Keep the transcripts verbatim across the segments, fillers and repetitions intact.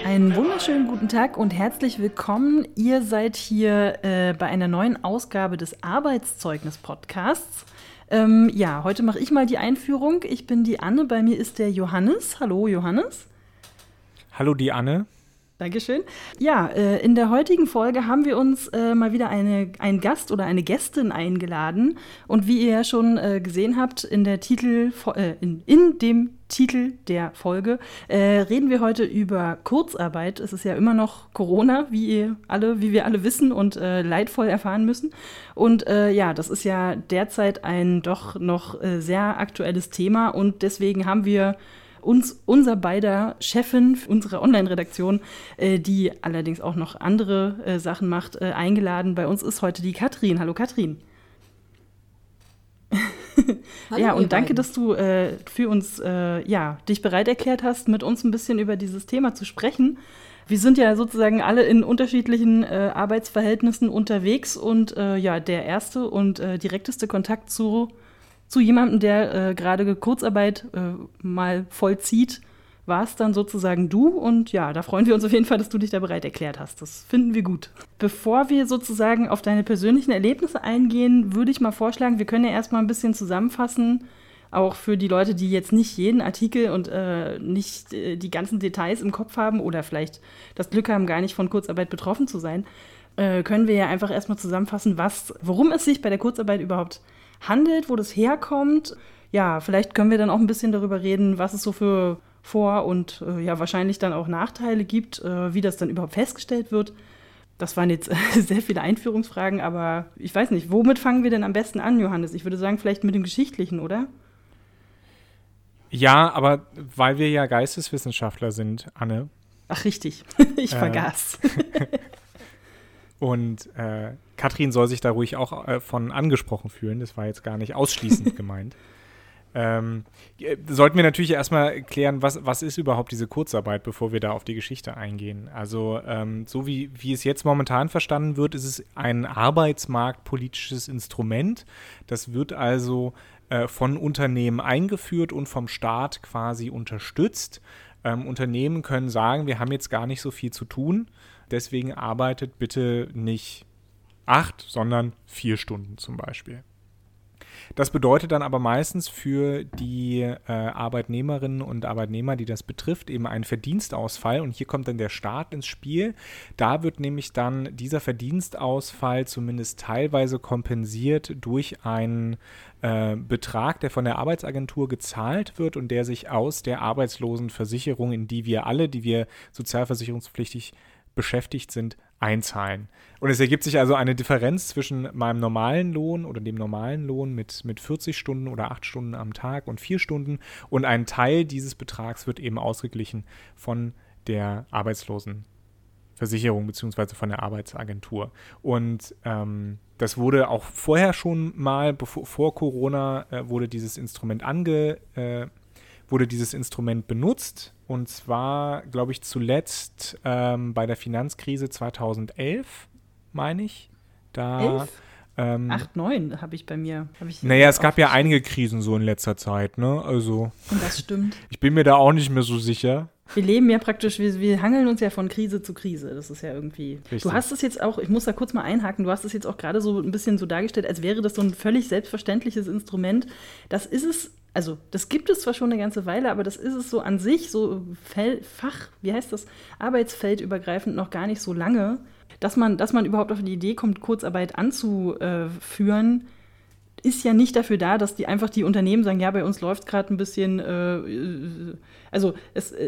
Einen wunderschönen guten Tag und herzlich willkommen. Ihr seid hier äh, bei einer neuen Ausgabe des Arbeitszeugnis-Podcasts. Ähm, ja, heute mache ich mal die Einführung. Ich bin die Anne, bei mir ist der Johannes. Hallo Johannes. Hallo die Anne. Dankeschön. Ja, äh, in der heutigen Folge haben wir uns äh, mal wieder eine, einen Gast oder eine Gästin eingeladen. Und wie ihr ja schon äh, gesehen habt, in, der Titel, äh, in, in dem Titel der Folge äh, reden wir heute über Kurzarbeit. Es ist ja immer noch Corona, wie ihr alle, wie wir alle wissen und äh, leidvoll erfahren müssen. Und äh, ja, das ist ja derzeit ein doch noch äh, sehr aktuelles Thema. Und deswegen haben wir uns, unser beider Chefin unserer Online-Redaktion, äh, die allerdings auch noch andere äh, Sachen macht, äh, eingeladen. Bei uns ist heute die Katrin. Hallo Katrin. Hallo, ja, und danke, beiden. dass du äh, für uns äh, ja, dich bereit erklärt hast, mit uns ein bisschen über dieses Thema zu sprechen. Wir sind ja sozusagen alle in unterschiedlichen äh, Arbeitsverhältnissen unterwegs und äh, ja, der erste und äh, direkteste Kontakt zu Zu jemandem, der äh, gerade Kurzarbeit äh, mal vollzieht, war es dann sozusagen du. Und ja, da freuen wir uns auf jeden Fall, dass du dich da bereit erklärt hast. Das finden wir gut. Bevor wir sozusagen auf deine persönlichen Erlebnisse eingehen, würde ich mal vorschlagen, wir können ja erstmal ein bisschen zusammenfassen, auch für die Leute, die jetzt nicht jeden Artikel und äh, nicht äh, die ganzen Details im Kopf haben oder vielleicht das Glück haben, gar nicht von Kurzarbeit betroffen zu sein, äh, können wir ja einfach erstmal zusammenfassen, was, worum es sich bei der Kurzarbeit überhaupt handelt, wo das herkommt. Ja, vielleicht können wir dann auch ein bisschen darüber reden, was es so für Vor- und äh, ja wahrscheinlich dann auch Nachteile gibt, äh, wie das dann überhaupt festgestellt wird. Das waren jetzt sehr viele Einführungsfragen, aber ich weiß nicht, womit fangen wir denn am besten an, Johannes? Ich würde sagen, vielleicht mit dem Geschichtlichen, oder? Ja, aber weil wir ja Geisteswissenschaftler sind, Anne. Ach, richtig. Ich Äh. vergaß. Und äh, Katrin soll sich da ruhig auch äh, von angesprochen fühlen. Das war jetzt gar nicht ausschließend gemeint. Ähm, äh, sollten wir natürlich erstmal klären, was, was ist überhaupt diese Kurzarbeit, bevor wir da auf die Geschichte eingehen. Also ähm, so wie, wie es jetzt momentan verstanden wird, ist es ein arbeitsmarktpolitisches Instrument. Das wird also äh, von Unternehmen eingeführt und vom Staat quasi unterstützt. Ähm, Unternehmen können sagen, wir haben jetzt gar nicht so viel zu tun. Deswegen arbeitet bitte nicht acht, sondern vier Stunden zum Beispiel. Das bedeutet dann aber meistens für die äh, Arbeitnehmerinnen und Arbeitnehmer, die das betrifft, eben einen Verdienstausfall. Und hier kommt dann der Staat ins Spiel. Da wird nämlich dann dieser Verdienstausfall zumindest teilweise kompensiert durch einen äh, Betrag, der von der Arbeitsagentur gezahlt wird und der sich aus der Arbeitslosenversicherung, in die wir alle, die wir sozialversicherungspflichtig beschäftigt sind, einzahlen. Und es ergibt sich also eine Differenz zwischen meinem normalen Lohn oder dem normalen Lohn mit, mit vierzig Stunden oder acht Stunden am Tag und vier Stunden und ein Teil dieses Betrags wird eben ausgeglichen von der Arbeitslosenversicherung beziehungsweise von der Arbeitsagentur. Und ähm, das wurde auch vorher schon mal, bevor, vor Corona, äh, wurde dieses Instrument ange, äh, wurde dieses Instrument benutzt. Und zwar, glaube ich, zuletzt ähm, bei der Finanzkrise zweitausendelf, meine ich. Da, Elf? Ähm, Acht, neun habe ich bei mir. Hab ich naja, es gab ja einige Krisen so in letzter Zeit, ne? Also, Und das stimmt. ich bin mir da auch nicht mehr so sicher. Wir leben ja praktisch, wir, wir hangeln uns ja von Krise zu Krise. Das ist ja irgendwie. Richtig. Du hast es jetzt auch, ich muss da kurz mal einhaken, du hast es jetzt auch gerade so ein bisschen so dargestellt, als wäre das so ein völlig selbstverständliches Instrument. Das ist es, also das gibt es zwar schon eine ganze Weile, aber das ist es so an sich, so Fel- Fach, wie heißt das, arbeitsfeldübergreifend noch gar nicht so lange, dass man, dass man überhaupt auf die Idee kommt, Kurzarbeit anzuführen, ist ja nicht dafür da, dass die einfach die Unternehmen sagen, ja, bei uns läuft gerade ein bisschen, äh, also es, äh,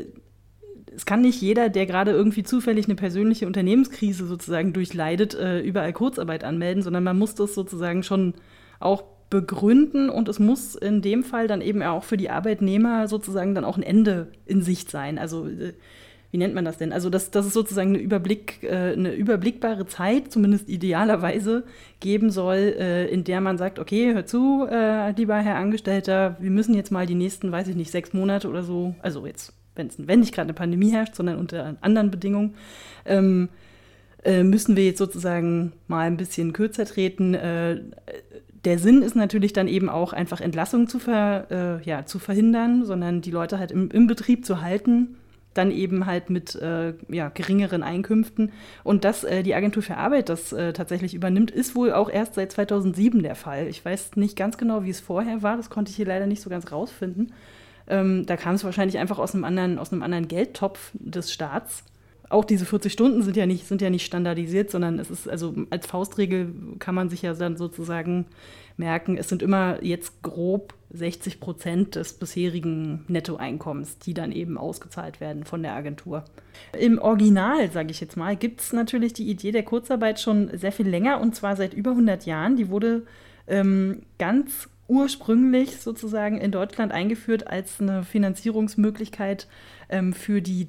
es kann nicht jeder, der gerade irgendwie zufällig eine persönliche Unternehmenskrise sozusagen durchleidet, äh, überall Kurzarbeit anmelden, sondern man muss das sozusagen schon auch begründen und es muss in dem Fall dann eben auch für die Arbeitnehmer sozusagen dann auch ein Ende in Sicht sein. Also äh, wie nennt man das denn? Also dass, dass es sozusagen eine, Überblick, äh, eine überblickbare Zeit, zumindest idealerweise, geben soll, äh, in der man sagt, okay, hör zu, äh, lieber Herr Angestellter, wir müssen jetzt mal die nächsten, weiß ich nicht, sechs Monate oder so, also jetzt, wenn's, wenn nicht gerade eine Pandemie herrscht, sondern unter anderen Bedingungen, ähm, äh, müssen wir jetzt sozusagen mal ein bisschen kürzer treten. Äh, Der Sinn ist natürlich dann eben auch einfach Entlassungen zu, ver, äh, ja, zu verhindern, sondern die Leute halt im, im Betrieb zu halten. dann eben halt mit äh, ja, geringeren Einkünften. Und dass äh, die Agentur für Arbeit das äh, tatsächlich übernimmt, ist wohl auch erst seit zweitausendsieben der Fall. Ich weiß nicht ganz genau, wie es vorher war, das konnte ich hier leider nicht so ganz rausfinden. Ähm, da kam es wahrscheinlich einfach aus einem anderen, aus einem anderen Geldtopf des Staats. Auch diese vierzig Stunden sind ja nicht, sind ja nicht standardisiert, sondern es ist, also als Faustregel kann man sich ja dann sozusagen merken, es sind immer jetzt grob sechzig Prozent des bisherigen Nettoeinkommens, die dann eben ausgezahlt werden von der Agentur. Im Original, sage ich jetzt mal, gibt es natürlich die Idee der Kurzarbeit schon sehr viel länger, und zwar seit über hundert Jahren. Die wurde ähm, ganz ursprünglich sozusagen in Deutschland eingeführt als eine Finanzierungsmöglichkeit ähm, für die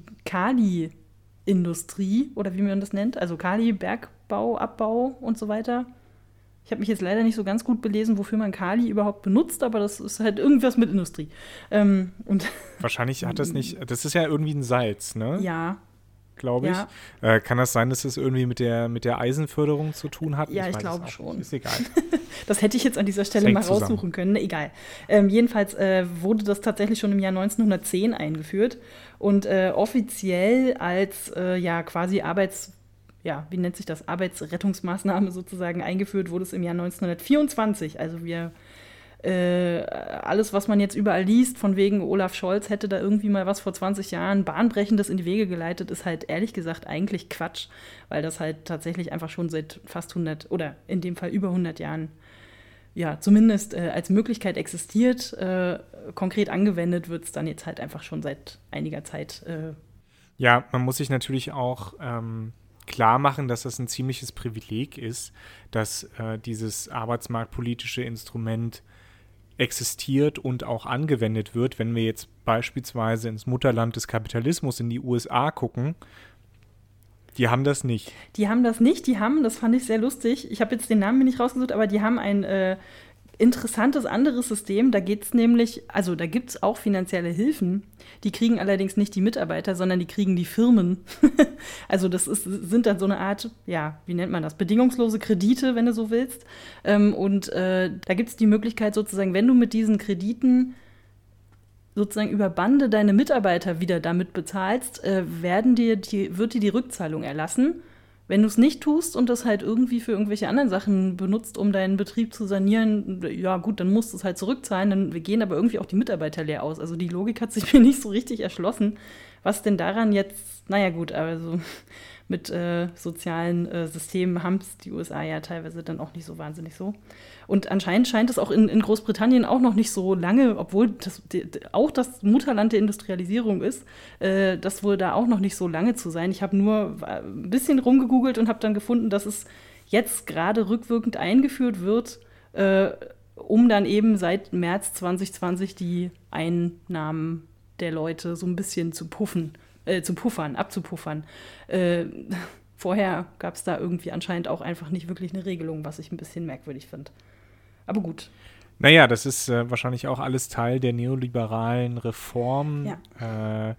Kali-Industrie, oder wie man das nennt, also Kali, Bergbau, Abbau und so weiter. Ich habe mich jetzt leider nicht so ganz gut belesen, wofür man Kali überhaupt benutzt, aber das ist halt irgendwas mit Industrie. Ähm, und Wahrscheinlich hat das nicht, das ist ja irgendwie ein Salz, ne? Ja. Glaube ich. Ja. Äh, kann das sein, dass es irgendwie mit der, mit der Eisenförderung zu tun hat? Ja, ich, ich glaube schon. Ist egal. Das hätte ich jetzt an dieser Stelle mal zusammen. raussuchen können. Ne, egal. Ähm, jedenfalls äh, wurde das tatsächlich schon im Jahr neunzehnhundertzehn eingeführt und äh, offiziell als äh, ja quasi Arbeits ja, wie nennt sich das, Arbeitsrettungsmaßnahme sozusagen eingeführt wurde es im Jahr neunzehnhundertvierundzwanzig. Also wir, äh, alles, was man jetzt überall liest, von wegen Olaf Scholz hätte da irgendwie mal was vor zwanzig Jahren Bahnbrechendes in die Wege geleitet, ist halt ehrlich gesagt eigentlich Quatsch, weil das halt tatsächlich einfach schon seit fast hundert oder in dem Fall über hundert Jahren ja, zumindest äh, als Möglichkeit existiert. Äh, konkret angewendet wird es dann jetzt halt einfach schon seit einiger Zeit. Äh. Ja, man muss sich natürlich auch ähm klar machen, dass das ein ziemliches Privileg ist, dass äh, dieses arbeitsmarktpolitische Instrument existiert und auch angewendet wird. Wenn wir jetzt beispielsweise ins Mutterland des Kapitalismus, in die U S A gucken, die haben das nicht. Die haben das nicht, die haben, das fand ich sehr lustig, ich habe jetzt den Namen mir nicht rausgesucht, aber die haben ein äh, interessantes anderes System. Da geht es nämlich, also da gibt es auch finanzielle Hilfen, die kriegen allerdings nicht die Mitarbeiter, sondern die kriegen die Firmen. Also das ist, sind dann so eine Art, ja, wie nennt man das, bedingungslose Kredite, wenn du so willst. Ähm, und äh, da gibt es die Möglichkeit sozusagen, wenn du mit diesen Krediten sozusagen über Bande deine Mitarbeiter wieder damit bezahlst, äh, werden dir die, wird dir die Rückzahlung erlassen. Wenn du es nicht tust und das halt irgendwie für irgendwelche anderen Sachen benutzt, um deinen Betrieb zu sanieren, ja gut, dann musst du es halt zurückzahlen, dann gehen aber irgendwie auch die Mitarbeiter leer aus. Also die Logik hat sich mir nicht so richtig erschlossen, was denn daran jetzt, naja gut, also mit äh, sozialen äh, Systemen haben es die U S A ja teilweise dann auch nicht so wahnsinnig so. Und anscheinend scheint es auch in, in Großbritannien auch noch nicht so lange, obwohl das die, auch das Mutterland der Industrialisierung ist, äh, das wohl da auch noch nicht so lange zu sein. Ich habe nur ein bisschen rumgegoogelt und habe dann gefunden, dass es jetzt gerade rückwirkend eingeführt wird, äh, um dann eben seit März zwanzig zwanzig die Einnahmen der Leute so ein bisschen zu puffen, äh, zu puffern, abzupuffern. Äh, vorher gab es da irgendwie anscheinend auch einfach nicht wirklich eine Regelung, was ich ein bisschen merkwürdig finde. Aber gut. Naja, das ist äh, wahrscheinlich auch alles Teil der neoliberalen Reform ja. äh,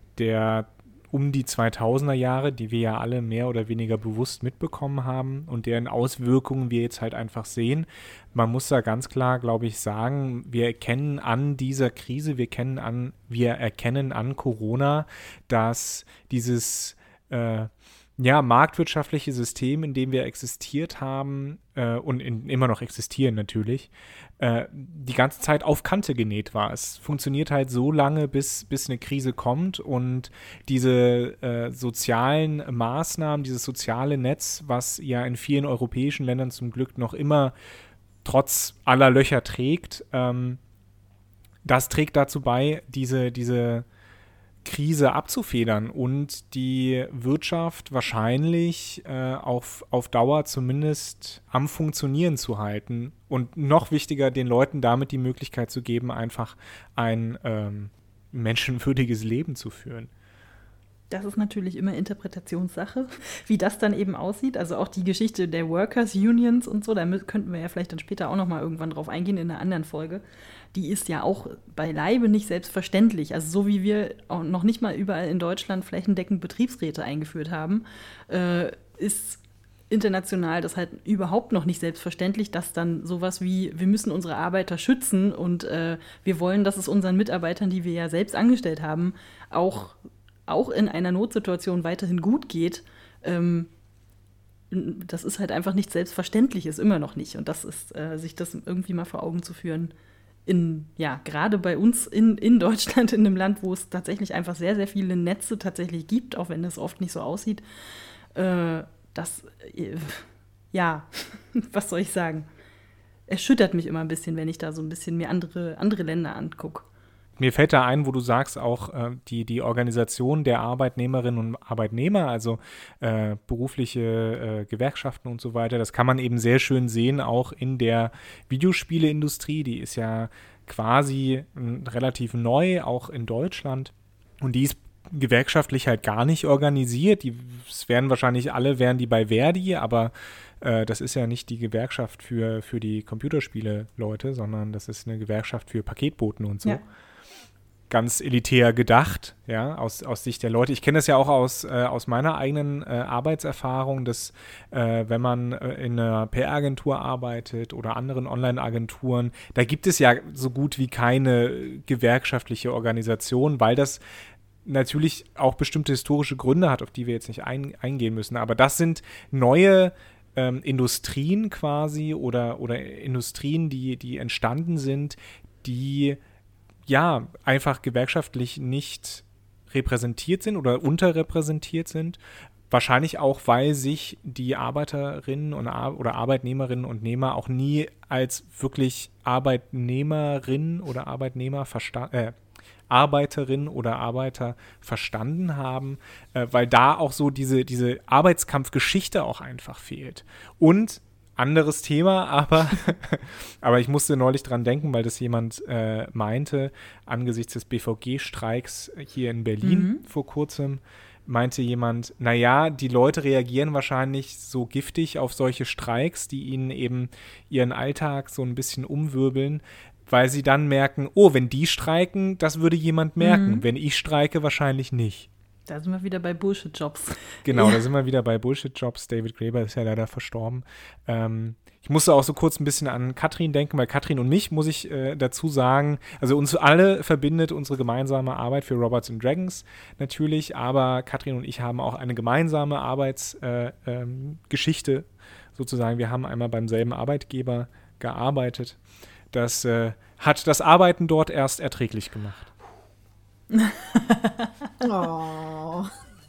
der um die zweitausender Jahre, die wir ja alle mehr oder weniger bewusst mitbekommen haben und deren Auswirkungen wir jetzt halt einfach sehen. Man muss da ganz klar, glaube ich, sagen, wir erkennen an dieser Krise, wir kennen an, wir erkennen an Corona, dass dieses äh, ja, marktwirtschaftliche System, in dem wir existiert haben äh, und in, immer noch existieren natürlich, äh, die ganze Zeit auf Kante genäht war. Es funktioniert halt so lange, bis, bis eine Krise kommt und diese äh, sozialen Maßnahmen, dieses soziale Netz, was ja in vielen europäischen Ländern zum Glück noch immer trotz aller Löcher trägt, ähm, das trägt dazu bei, diese, diese Krise abzufedern und die Wirtschaft wahrscheinlich äh, auf, auf Dauer zumindest am Funktionieren zu halten und noch wichtiger, den Leuten damit die Möglichkeit zu geben, einfach ein ähm, menschenwürdiges Leben zu führen. Das ist natürlich immer Interpretationssache, wie das dann eben aussieht. Also auch die Geschichte der Workers Unions und so, da könnten wir ja vielleicht dann später auch noch mal irgendwann drauf eingehen in einer anderen Folge. Die ist ja auch beileibe nicht selbstverständlich. Also so wie wir auch noch nicht mal überall in Deutschland flächendeckend Betriebsräte eingeführt haben, äh, ist international das halt überhaupt noch nicht selbstverständlich, dass dann sowas wie, wir müssen unsere Arbeiter schützen und äh, wir wollen, dass es unseren Mitarbeitern, die wir ja selbst angestellt haben, auch auch in einer Notsituation weiterhin gut geht, ähm, das ist halt einfach nichts Selbstverständliches, immer noch nicht. Und das ist, äh, sich das irgendwie mal vor Augen zu führen, in, ja, gerade bei uns in, in Deutschland, in einem Land, wo es tatsächlich einfach sehr, sehr viele Netze tatsächlich gibt, auch wenn es oft nicht so aussieht, äh, das, äh, ja, was soll ich sagen? Erschüttert mich immer ein bisschen, wenn ich da so ein bisschen mir andere, andere Länder angucke. Mir fällt da ein, wo du sagst, auch äh, die, die Organisation der Arbeitnehmerinnen und Arbeitnehmer, also äh, berufliche äh, Gewerkschaften und so weiter, das kann man eben sehr schön sehen, auch in der Videospieleindustrie. Die ist ja quasi m, relativ neu, auch in Deutschland. Und die ist gewerkschaftlich halt gar nicht organisiert. Die es wären wahrscheinlich alle, wären die bei Verdi, aber äh, das ist ja nicht die Gewerkschaft für, für die Computerspiele-Leute, sondern das ist eine Gewerkschaft für Paketboten und so. Ja. Ganz elitär gedacht, ja, aus, aus Sicht der Leute. Ich kenne das ja auch aus, äh, aus meiner eigenen äh, Arbeitserfahrung, dass äh, wenn man äh, in einer P R-Agentur arbeitet oder anderen Online-Agenturen, da gibt es ja so gut wie keine gewerkschaftliche Organisation, weil das natürlich auch bestimmte historische Gründe hat, auf die wir jetzt nicht ein, eingehen müssen. Aber das sind neue ähm, Industrien quasi oder, oder Industrien, die, die entstanden sind, die ja, einfach gewerkschaftlich nicht repräsentiert sind oder unterrepräsentiert sind. Wahrscheinlich auch, weil sich die Arbeiterinnen und Ar- oder Arbeitnehmerinnen und Nehmer auch nie als wirklich Arbeitnehmerin oder Arbeitnehmer verstanden, äh, Arbeiterin oder Arbeiter verstanden haben, äh, weil da auch so diese, diese Arbeitskampfgeschichte auch einfach fehlt. Und anderes Thema, aber, aber ich musste neulich dran denken, weil das jemand äh, meinte, angesichts des B V G-Streiks hier in Berlin mhm. vor kurzem, meinte jemand, naja, die Leute reagieren wahrscheinlich so giftig auf solche Streiks, die ihnen eben ihren Alltag so ein bisschen umwirbeln, weil sie dann merken, oh, wenn die streiken, das würde jemand merken. Mhm. Wenn ich streike, wahrscheinlich nicht. Da sind wir wieder bei Bullshit-Jobs. Genau, ja. da sind wir wieder bei Bullshit-Jobs. David Graeber ist ja leider verstorben. Ähm, ich musste auch so kurz ein bisschen an Katrin denken, weil Katrin und mich, muss ich äh, dazu sagen, also uns alle verbindet unsere gemeinsame Arbeit für Robots and Dragons natürlich, aber Katrin und ich haben auch eine gemeinsame Arbeitsgeschichte äh, ähm, sozusagen. Wir haben einmal beim selben Arbeitgeber gearbeitet. Das äh, hat das Arbeiten dort erst erträglich gemacht. Oh.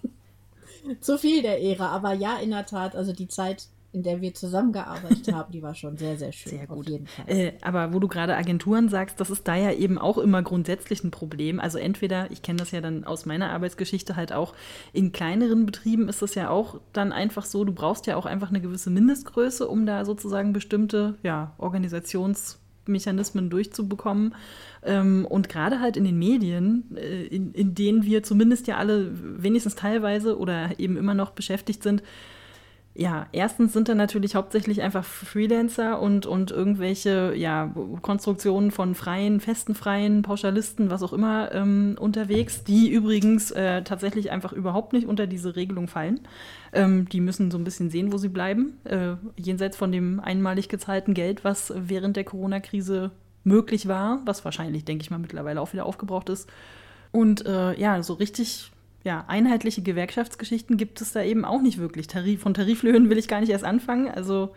Zu viel der Ehre, aber ja, in der Tat, also die Zeit, in der wir zusammengearbeitet haben, die war schon sehr, sehr schön. Sehr gut. Auf jeden Fall. Äh, aber wo du gerade Agenturen sagst, das ist da ja eben auch immer grundsätzlich ein Problem. Also entweder, ich kenne das ja dann aus meiner Arbeitsgeschichte halt auch, in kleineren Betrieben ist das ja auch dann einfach so, du brauchst ja auch einfach eine gewisse Mindestgröße, um da sozusagen bestimmte, ja, Organisations- Mechanismen durchzubekommen. Und gerade halt in den Medien, in, in denen wir zumindest ja alle wenigstens teilweise oder eben immer noch beschäftigt sind, ja, erstens sind da natürlich hauptsächlich einfach Freelancer und, und irgendwelche ja, Konstruktionen von freien, festen freien Pauschalisten, was auch immer, ähm, unterwegs, die übrigens äh, tatsächlich einfach überhaupt nicht unter diese Regelung fallen. Ähm, die müssen so ein bisschen sehen, wo sie bleiben, äh, jenseits von dem einmalig gezahlten Geld, was während der Corona-Krise möglich war, was wahrscheinlich, denke ich mal, mittlerweile auch wieder aufgebraucht ist. Und äh, ja, so richtig ja, einheitliche Gewerkschaftsgeschichten gibt es da eben auch nicht wirklich. Tarif, von Tariflöhnen will ich gar nicht erst anfangen. Also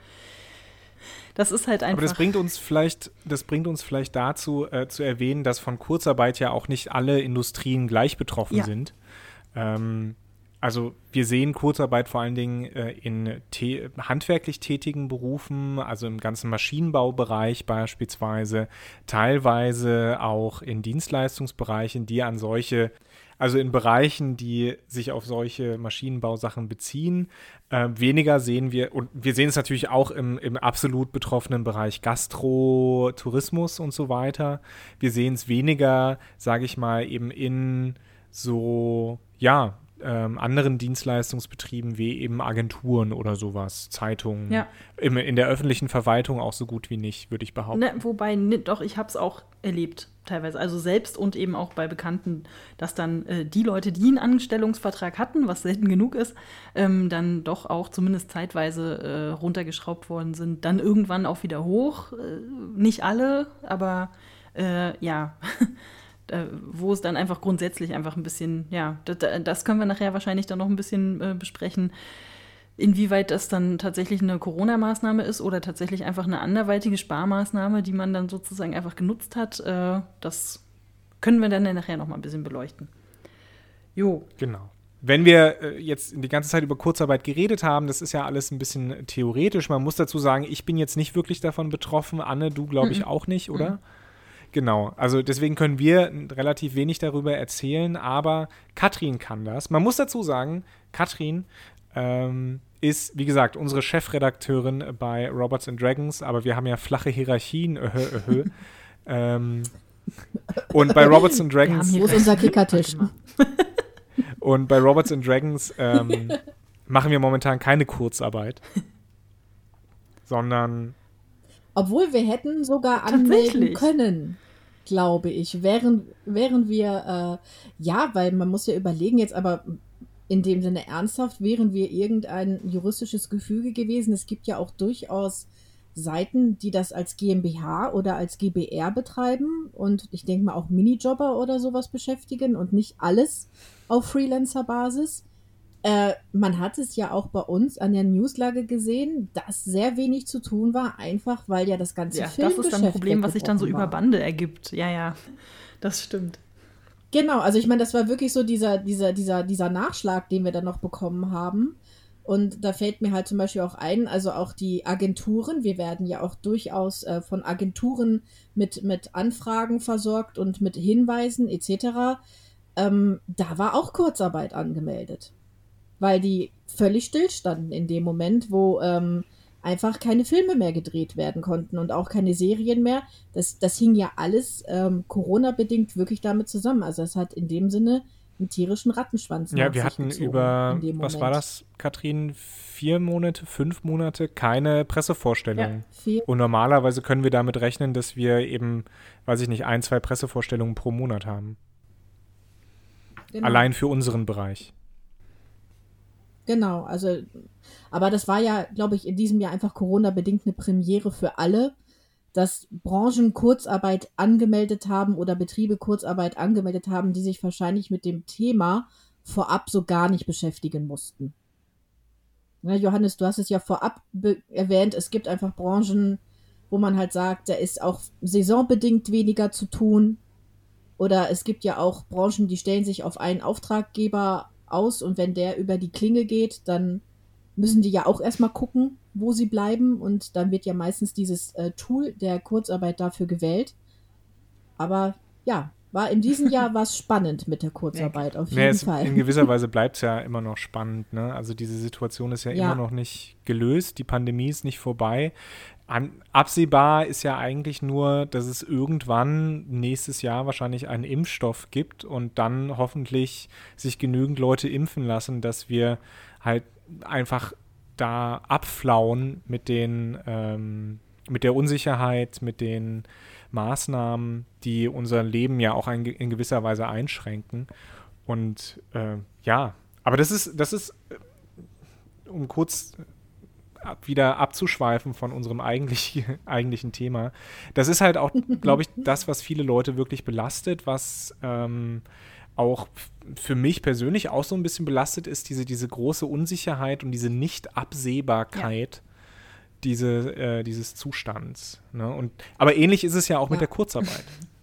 das ist halt einfach. Aber das bringt uns vielleicht, das bringt uns vielleicht dazu, äh, zu erwähnen, dass von Kurzarbeit ja auch nicht alle Industrien gleich betroffen ja. sind. Ähm, also wir sehen Kurzarbeit vor allen Dingen äh, in te- handwerklich tätigen Berufen, also im ganzen Maschinenbaubereich beispielsweise, teilweise auch in Dienstleistungsbereichen, die an solche Also in Bereichen, die sich auf solche Maschinenbausachen beziehen. Äh, weniger sehen wir, und wir sehen es natürlich auch im, im absolut betroffenen Bereich Gastro, Tourismus und so weiter. Wir sehen es weniger, sage ich mal, eben in so, ja, ähm, anderen Dienstleistungsbetrieben wie eben Agenturen oder sowas, Zeitungen. Ja. Im, in der öffentlichen Verwaltung auch so gut wie nicht, würde ich behaupten. Ne, wobei, ne, doch, ich habe es auch erlebt, teilweise. Also selbst und eben auch bei Bekannten, dass dann äh, die Leute, die einen Anstellungsvertrag hatten, was selten genug ist, ähm, dann doch auch zumindest zeitweise äh, runtergeschraubt worden sind. Dann irgendwann auch wieder hoch. Äh, nicht alle, aber äh, ja, Da, wo es dann einfach grundsätzlich einfach ein bisschen, ja, das, das können wir nachher wahrscheinlich dann noch ein bisschen äh, besprechen, inwieweit das dann tatsächlich eine Corona-Maßnahme ist oder tatsächlich einfach eine anderweitige Sparmaßnahme, die man dann sozusagen einfach genutzt hat. Äh, das können wir dann nachher noch mal ein bisschen beleuchten. Jo. Genau. Wenn wir äh, jetzt die ganze Zeit über Kurzarbeit geredet haben, das ist ja alles ein bisschen theoretisch. Man muss dazu sagen, ich bin jetzt nicht wirklich davon betroffen. Anne, du glaube ich Mhm. auch nicht, oder? Mhm. Genau, also deswegen können wir relativ wenig darüber erzählen, aber Katrin kann das. Man muss dazu sagen, Katrin ähm, ist, wie gesagt, unsere Chefredakteurin bei Robots and Dragons, aber wir haben ja flache Hierarchien. Öhö, öhö. ähm, und bei Robots and Dragons Wo ist unser Kickertisch? und bei Robots and Dragons ähm, machen wir momentan keine Kurzarbeit, sondern Obwohl wir hätten sogar anmelden können, glaube ich, wären, wären wir, äh, ja, weil man muss ja überlegen, jetzt aber in dem Sinne ernsthaft, wären wir irgendein juristisches Gefüge gewesen. Es gibt ja auch durchaus Seiten, die das als GmbH oder als GbR betreiben und ich denke mal auch Minijobber oder sowas beschäftigen und nicht alles auf Freelancer-Basis. Äh, man hat es ja auch bei uns an der Newslage gesehen, dass sehr wenig zu tun war, einfach weil ja das ganze ja, Filmgeschäft das ist dann ein Problem, was sich dann so war. über Bande ergibt. Ja, ja, das stimmt. Genau, also ich meine, das war wirklich so dieser, dieser, dieser, dieser Nachschlag, den wir dann noch bekommen haben. Und da fällt mir halt zum Beispiel auch ein, also auch die Agenturen, wir werden ja auch durchaus äh, von Agenturen mit, mit Anfragen versorgt und mit Hinweisen et cetera. Ähm, da war auch Kurzarbeit angemeldet. Weil die völlig stillstanden in dem Moment, wo ähm, einfach keine Filme mehr gedreht werden konnten und auch keine Serien mehr. Das, das hing ja alles ähm, Corona-bedingt wirklich damit zusammen. Also es hat in dem Sinne einen tierischen Rattenschwanz. Ja, wir hatten über, was war das, Katrin, vier Monate, fünf Monate keine Pressevorstellungen. Ja, und normalerweise können wir damit rechnen, dass wir eben, weiß ich nicht, ein, zwei Pressevorstellungen pro Monat haben. Genau. Allein für unseren Bereich. Genau, also, aber das war ja, glaube ich, in diesem Jahr einfach Corona-bedingt eine Premiere für alle, dass Branchen Kurzarbeit angemeldet haben oder Betriebe Kurzarbeit angemeldet haben, die sich wahrscheinlich mit dem Thema vorab so gar nicht beschäftigen mussten. Ja, Johannes, du hast es ja vorab be- erwähnt, es gibt einfach Branchen, wo man halt sagt, da ist auch saisonbedingt weniger zu tun. Oder es gibt ja auch Branchen, die stellen sich auf einen Auftraggeber aus und wenn der über die Klinge geht, dann müssen die ja auch erstmal gucken, wo sie bleiben und dann wird ja meistens dieses äh, Tool der Kurzarbeit dafür gewählt. Aber ja, war in diesem Jahr was spannend mit der Kurzarbeit, auf jeden ja, es, Fall. In gewisser Weise bleibt es ja immer noch spannend, ne? Also diese Situation ist ja, ja immer noch nicht gelöst, die Pandemie ist nicht vorbei. An, absehbar ist ja eigentlich nur, dass es irgendwann nächstes Jahr wahrscheinlich einen Impfstoff gibt und dann hoffentlich sich genügend Leute impfen lassen, dass wir halt einfach da abflauen mit den ähm, mit der Unsicherheit, mit den Maßnahmen, die unser Leben ja auch ein, in gewisser Weise einschränken. Und äh, ja, aber das ist, das ist, um kurz ab, wieder abzuschweifen von unserem eigentlich, eigentlichen Thema, das ist halt auch, glaube ich, das, was viele Leute wirklich belastet, was ähm, auch für mich persönlich auch so ein bisschen belastet ist, diese, diese große Unsicherheit und diese Nicht-Absehbarkeit ja. diese, äh, dieses Zustands. Ne? Und, aber ähnlich ist es ja auch ja. mit der Kurzarbeit.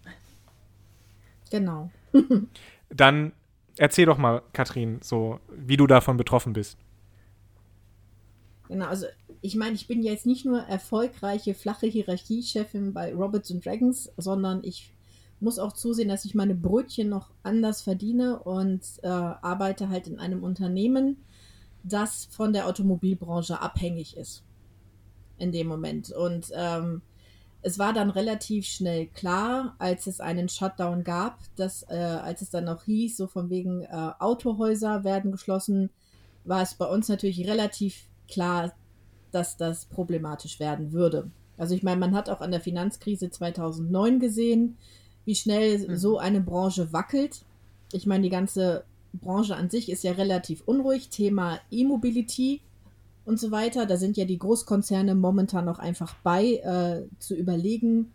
Genau. Dann erzähl doch mal, Katrin, so wie du davon betroffen bist. Genau, also ich meine, ich bin jetzt nicht nur erfolgreiche flache Hierarchiechefin bei Robots and Dragons, sondern ich muss auch zusehen, dass ich meine Brötchen noch anders verdiene und äh, arbeite halt in einem Unternehmen, das von der Automobilbranche abhängig ist in dem Moment. Und ähm, es war dann relativ schnell klar, als es einen Shutdown gab, dass äh, als es dann noch hieß, so von wegen äh, Autohäuser werden geschlossen, war es bei uns natürlich relativ klar, dass das problematisch werden würde. Also ich meine, man hat auch an der Finanzkrise zweitausendneun gesehen, wie schnell mhm. so eine Branche wackelt. Ich meine, die ganze Branche an sich ist ja relativ unruhig. Thema E-Mobility und so weiter. Da sind ja die Großkonzerne momentan noch einfach bei, äh, zu überlegen,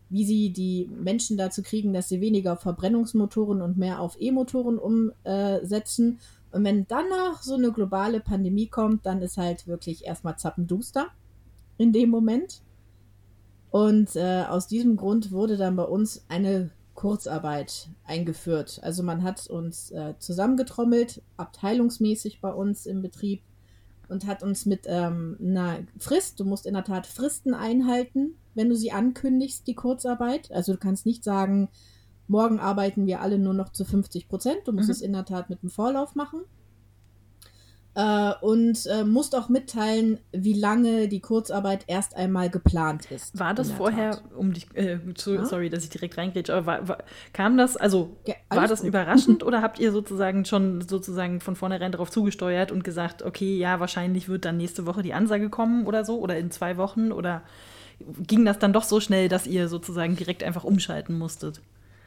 wie sie die Menschen dazu kriegen, dass sie weniger auf Verbrennungsmotoren und mehr auf E-Motoren umsetzen. Und wenn dann noch so eine globale Pandemie kommt, dann ist halt wirklich erstmal zappenduster in dem Moment. Und äh, aus diesem Grund wurde dann bei uns eine Kurzarbeit eingeführt. Also man hat uns äh, zusammengetrommelt, abteilungsmäßig bei uns im Betrieb und hat uns mit ähm, einer Frist, du musst in der Tat Fristen einhalten, wenn du sie ankündigst, die Kurzarbeit. Also du kannst nicht sagen, morgen arbeiten wir alle nur noch zu fünfzig Prozent. Du musst Mhm. es in der Tat mit einem Vorlauf machen. Äh, und äh, musst auch mitteilen, wie lange die Kurzarbeit erst einmal geplant ist. War das in der vorher, Tat. um dich, äh, zu, Ja? sorry, dass ich direkt reingrätsche, aber war, war, kam das, also Ja, war alles das gut. überraschend oder habt ihr sozusagen schon sozusagen von vornherein darauf zugesteuert und gesagt, okay, ja, wahrscheinlich wird dann nächste Woche die Ansage kommen oder so oder in zwei Wochen oder ging das dann doch so schnell, dass ihr sozusagen direkt einfach umschalten musstet?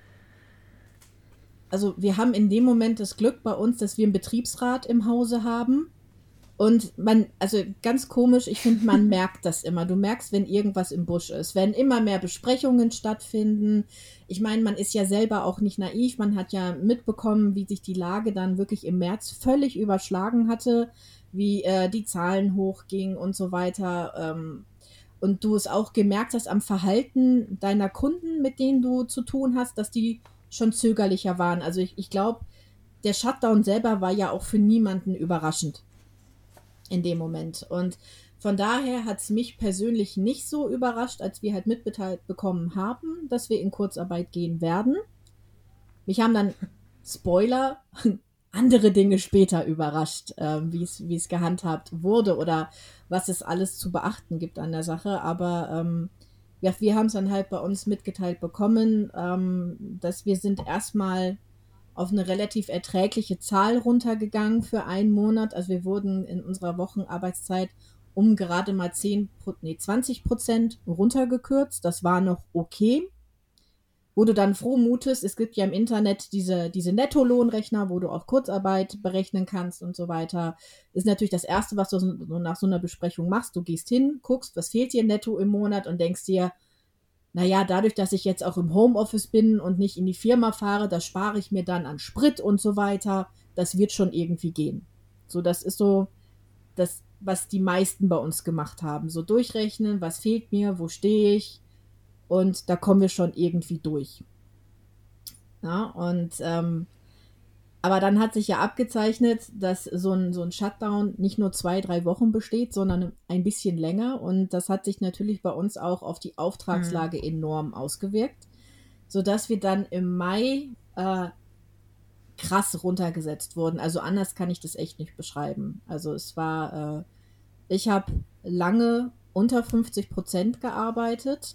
Also wir haben in dem Moment das Glück bei uns, dass wir einen Betriebsrat im Hause haben. Und man, also ganz komisch, ich finde, man merkt das immer. Du merkst, wenn irgendwas im Busch ist, wenn immer mehr Besprechungen stattfinden. Ich meine, man ist ja selber auch nicht naiv. Man hat ja mitbekommen, wie sich die Lage dann wirklich im März völlig überschlagen hatte, wie äh, die Zahlen hochgingen und so weiter. Ähm, und du es auch gemerkt hast am Verhalten deiner Kunden, mit denen du zu tun hast, dass die schon zögerlicher waren. Also ich, ich glaube, der Shutdown selber war ja auch für niemanden überraschend in dem Moment. Und von daher hat es mich persönlich nicht so überrascht, als wir halt mitgeteilt bekommen haben, dass wir in Kurzarbeit gehen werden. Mich haben dann, Spoiler, andere Dinge später überrascht, äh, wie es wie es gehandhabt wurde oder was es alles zu beachten gibt an der Sache. Aber ähm, ja, wir haben es dann halt bei uns mitgeteilt bekommen, ähm, dass wir sind erstmal auf eine relativ erträgliche Zahl runtergegangen für einen Monat. Also wir wurden in unserer Wochenarbeitszeit um gerade mal zehn, nee, zwanzig Prozent runtergekürzt. Das war noch okay. Wo du dann froh mutest, es gibt ja im Internet diese, diese Nettolohnrechner, wo du auch Kurzarbeit berechnen kannst und so weiter. Ist natürlich das Erste, was du so nach so einer Besprechung machst. Du gehst hin, guckst, was fehlt dir netto im Monat und denkst dir, naja, dadurch, dass ich jetzt auch im Homeoffice bin und nicht in die Firma fahre, das spare ich mir dann an Sprit und so weiter. Das wird schon irgendwie gehen. So, das ist so das, was die meisten bei uns gemacht haben. So durchrechnen, was fehlt mir, wo stehe ich, und da kommen wir schon irgendwie durch. Ja, und ähm, aber dann hat sich ja abgezeichnet, dass so ein, so ein Shutdown nicht nur zwei, drei Wochen besteht, sondern ein bisschen länger. Und das hat sich natürlich bei uns auch auf die Auftragslage mhm. enorm ausgewirkt, sodass wir dann im Mai äh, krass runtergesetzt wurden. Also anders kann ich das echt nicht beschreiben. Also es war, äh, ich habe lange unter fünfzig Prozent gearbeitet,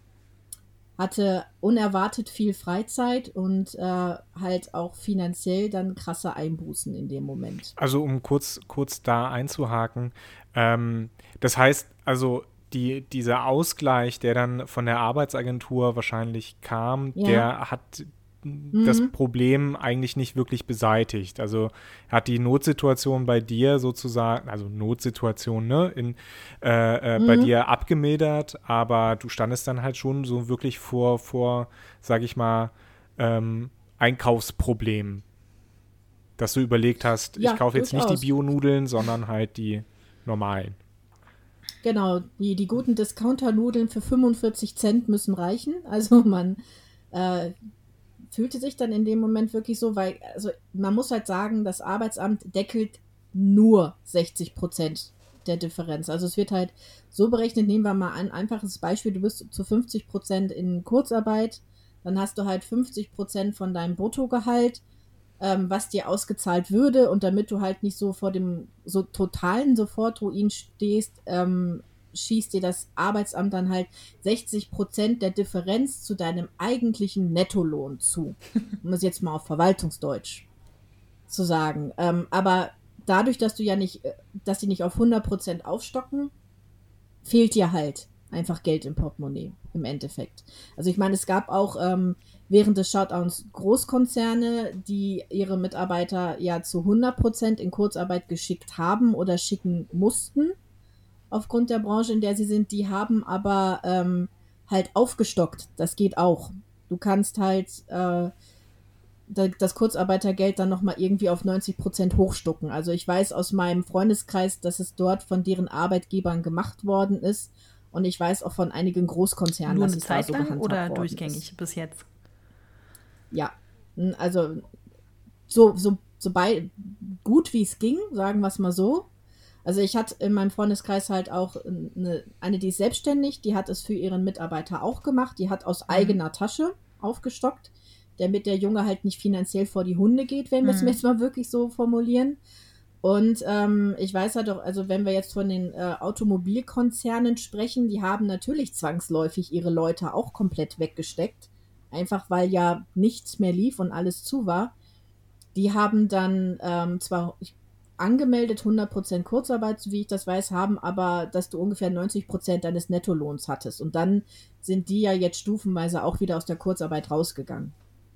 hatte unerwartet viel Freizeit und äh, halt auch finanziell dann krasse Einbußen in dem Moment. Also um kurz, kurz da einzuhaken, ähm, das heißt also, die, dieser Ausgleich, der dann von der Arbeitsagentur wahrscheinlich kam, ja. der hat mhm. das Problem eigentlich nicht wirklich beseitigt. Also hat die Notsituation bei dir sozusagen, also Notsituation, ne, in, äh, äh, mhm. bei dir abgemildert, aber du standest dann halt schon so wirklich vor, vor, sag ich mal, ähm, Einkaufsproblemen, dass du überlegt hast, ja, ich kaufe jetzt nicht die Bio-Nudeln, sondern halt die normalen. Genau, die, die guten Discounter-Nudeln für fünfundvierzig Cent müssen reichen. Also man äh, fühlte sich dann in dem Moment wirklich so, weil, also man muss halt sagen, das Arbeitsamt deckelt nur sechzig Prozent der Differenz. Also es wird halt so berechnet, nehmen wir mal ein einfaches Beispiel, du bist zu fünfzig Prozent in Kurzarbeit, dann hast du halt fünfzig Prozent von deinem Bruttogehalt, ähm, was dir ausgezahlt würde, und damit du halt nicht so vor dem so totalen Sofortruin stehst, ähm, schießt dir das Arbeitsamt dann halt sechzig Prozent der Differenz zu deinem eigentlichen Nettolohn zu. Um es jetzt mal auf Verwaltungsdeutsch zu sagen. Ähm, aber dadurch, dass du ja nicht, dass die nicht auf hundert Prozent aufstocken, fehlt dir halt einfach Geld im Portemonnaie im Endeffekt. Also ich meine, es gab auch ähm, während des Shutdowns Großkonzerne, die ihre Mitarbeiter ja zu hundert Prozent in Kurzarbeit geschickt haben oder schicken mussten, aufgrund der Branche, in der sie sind. Die haben aber ähm, halt aufgestockt. Das geht auch. Du kannst halt äh, das Kurzarbeitergeld dann nochmal irgendwie auf neunzig Prozent hochstucken. Also ich weiß aus meinem Freundeskreis, dass es dort von deren Arbeitgebern gemacht worden ist. Und ich weiß auch von einigen Großkonzernen, Nur dass eine es Zeit da so lang gehandhabt oder worden durchgängig ist. bis jetzt? Ja, also so, so, so bei, gut wie es ging, sagen wir es mal so. Also ich hatte in meinem Freundeskreis halt auch eine, eine, die ist selbstständig, die hat es für ihren Mitarbeiter auch gemacht, die hat aus mhm. eigener Tasche aufgestockt, damit der Junge halt nicht finanziell vor die Hunde geht, wenn wir es mhm. jetzt mal wirklich so formulieren. Und ähm, ich weiß halt auch, also wenn wir jetzt von den äh, Automobilkonzernen sprechen, die haben natürlich zwangsläufig ihre Leute auch komplett weggesteckt, einfach weil ja nichts mehr lief und alles zu war. Die haben dann ähm, zwar angemeldet hundert Prozent Kurzarbeit, so wie ich das weiß, haben aber, dass du ungefähr neunzig Prozent deines Nettolohns hattest. Und dann sind die ja jetzt stufenweise auch wieder aus der Kurzarbeit rausgegangen.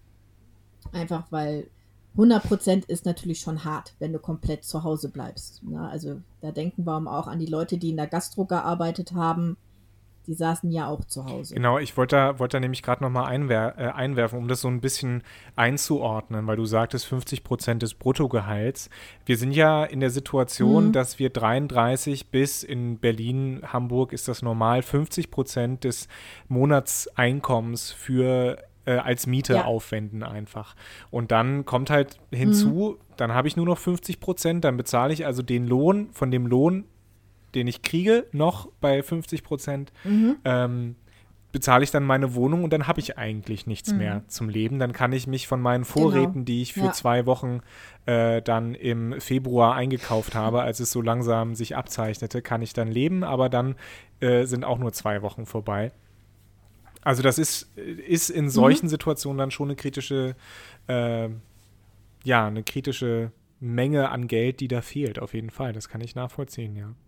Einfach weil hundert Prozent ist natürlich schon hart, wenn du komplett zu Hause bleibst. Na, also da denken wir auch an die Leute, die in der Gastro gearbeitet haben. Die saßen ja auch zu Hause. Genau, ich wollte da, wollte da nämlich gerade nochmal einwer- äh, einwerfen, um das so ein bisschen einzuordnen, weil du sagtest fünfzig Prozent des Bruttogehalts. Wir sind ja in der Situation, mhm. dass wir dreiunddreißig bis in Berlin, Hamburg ist das normal, fünfzig Prozent des Monatseinkommens für äh, als Miete ja. aufwenden einfach. Und dann kommt halt hinzu, mhm. dann habe ich nur noch fünfzig Prozent, dann bezahle ich also den Lohn, von dem Lohn, den ich kriege, noch bei fünfzig Prozent, mhm. ähm, bezahle ich dann meine Wohnung und dann habe ich eigentlich nichts mhm. mehr zum Leben. Dann kann ich mich von meinen Vorräten, genau. die ich für ja. zwei Wochen äh, dann im Februar eingekauft habe, als es so langsam sich abzeichnete, kann ich dann leben, aber dann äh, sind auch nur zwei Wochen vorbei. Also das ist, ist in solchen mhm. Situationen dann schon eine kritische, äh, ja, eine kritische Menge an Geld, die da fehlt, auf jeden Fall. Das kann ich nachvollziehen, ja.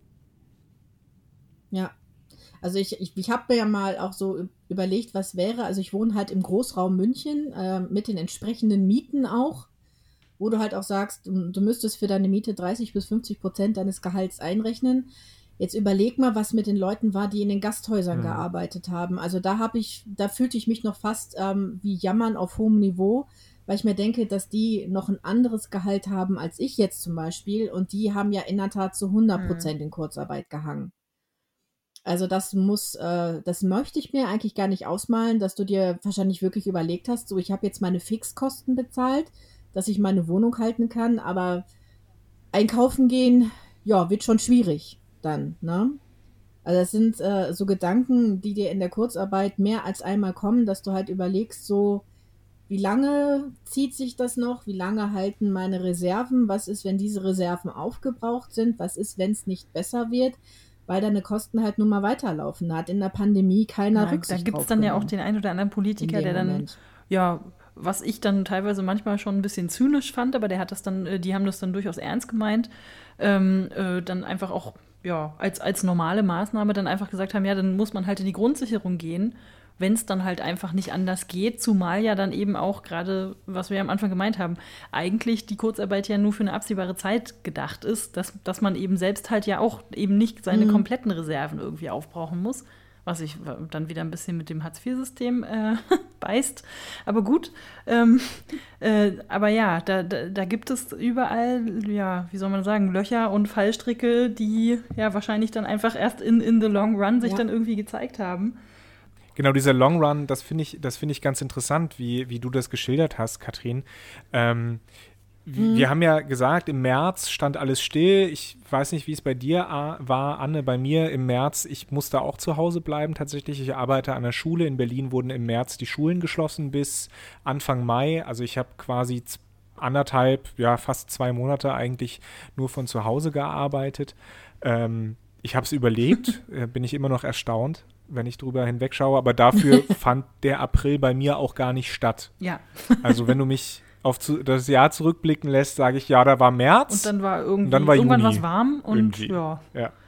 Ja, also ich, ich, ich habe mir ja mal auch so überlegt, was wäre, also ich wohne halt im Großraum München äh, mit den entsprechenden Mieten auch, wo du halt auch sagst, du, du müsstest für deine Miete dreißig bis fünfzig Prozent deines Gehalts einrechnen. Jetzt überleg mal, was mit den Leuten war, die in den Gasthäusern mhm. gearbeitet haben. Also da habe ich, da fühlte ich mich noch fast ähm, wie Jammern auf hohem Niveau, weil ich mir denke, dass die noch ein anderes Gehalt haben als ich jetzt zum Beispiel und die haben ja in der Tat zu hundert Prozent mhm. in Kurzarbeit gehangen. Also das muss, äh, das möchte ich mir eigentlich gar nicht ausmalen, dass du dir wahrscheinlich wirklich überlegt hast, so ich habe jetzt meine Fixkosten bezahlt, dass ich meine Wohnung halten kann, aber einkaufen gehen, ja, wird schon schwierig dann, ne? Also das sind äh, so Gedanken, die dir in der Kurzarbeit mehr als einmal kommen, dass du halt überlegst, so wie lange zieht sich das noch, wie lange halten meine Reserven, was ist, wenn diese Reserven aufgebraucht sind, was ist, wenn es nicht besser wird, weil deine Kosten halt nun mal weiterlaufen. Da hat in der Pandemie keiner ja, Rücksicht drauf. Da gibt es dann ja auch den einen oder anderen Politiker, der dann, Moment. ja, was ich dann teilweise manchmal schon ein bisschen zynisch fand, aber der hat das dann, die haben das dann durchaus ernst gemeint, ähm, äh, dann einfach auch, ja, als, als normale Maßnahme dann einfach gesagt haben, ja, dann muss man halt in die Grundsicherung gehen, wenn es dann halt einfach nicht anders geht, zumal ja dann eben auch gerade, was wir ja am Anfang gemeint haben, eigentlich die Kurzarbeit ja nur für eine absehbare Zeit gedacht ist, dass, dass man eben selbst halt ja auch eben nicht seine mhm. kompletten Reserven irgendwie aufbrauchen muss, was sich dann wieder ein bisschen mit dem Hartz vier System äh, beißt. Aber gut, ähm, äh, aber ja, da, da, da gibt es überall, ja, wie soll man sagen, Löcher und Fallstricke, die ja wahrscheinlich dann einfach erst in, in the long run sich ja. dann irgendwie gezeigt haben. Genau, dieser Long Run, das finde ich, das finde ich ganz interessant, wie, wie du das geschildert hast, Katrin. Ähm, mhm. Wir haben ja gesagt, im März stand alles still. Ich weiß nicht, wie es bei dir war, Anne. Bei mir im März, ich musste auch zu Hause bleiben tatsächlich. Ich arbeite an der Schule. In Berlin wurden im März die Schulen geschlossen bis Anfang Mai. Also ich habe quasi anderthalb, ja fast zwei Monate eigentlich nur von zu Hause gearbeitet. Ähm, ich habe es überlebt, bin ich immer noch erstaunt, wenn ich drüber hinwegschaue, aber dafür fand der April bei mir auch gar nicht statt. Ja. Also wenn du mich auf zu, das Jahr zurückblicken lässt, sage ich, ja, da war März. Und dann war irgendwie, und dann war irgendwann Juni was warm und irgendwie. ja. ja.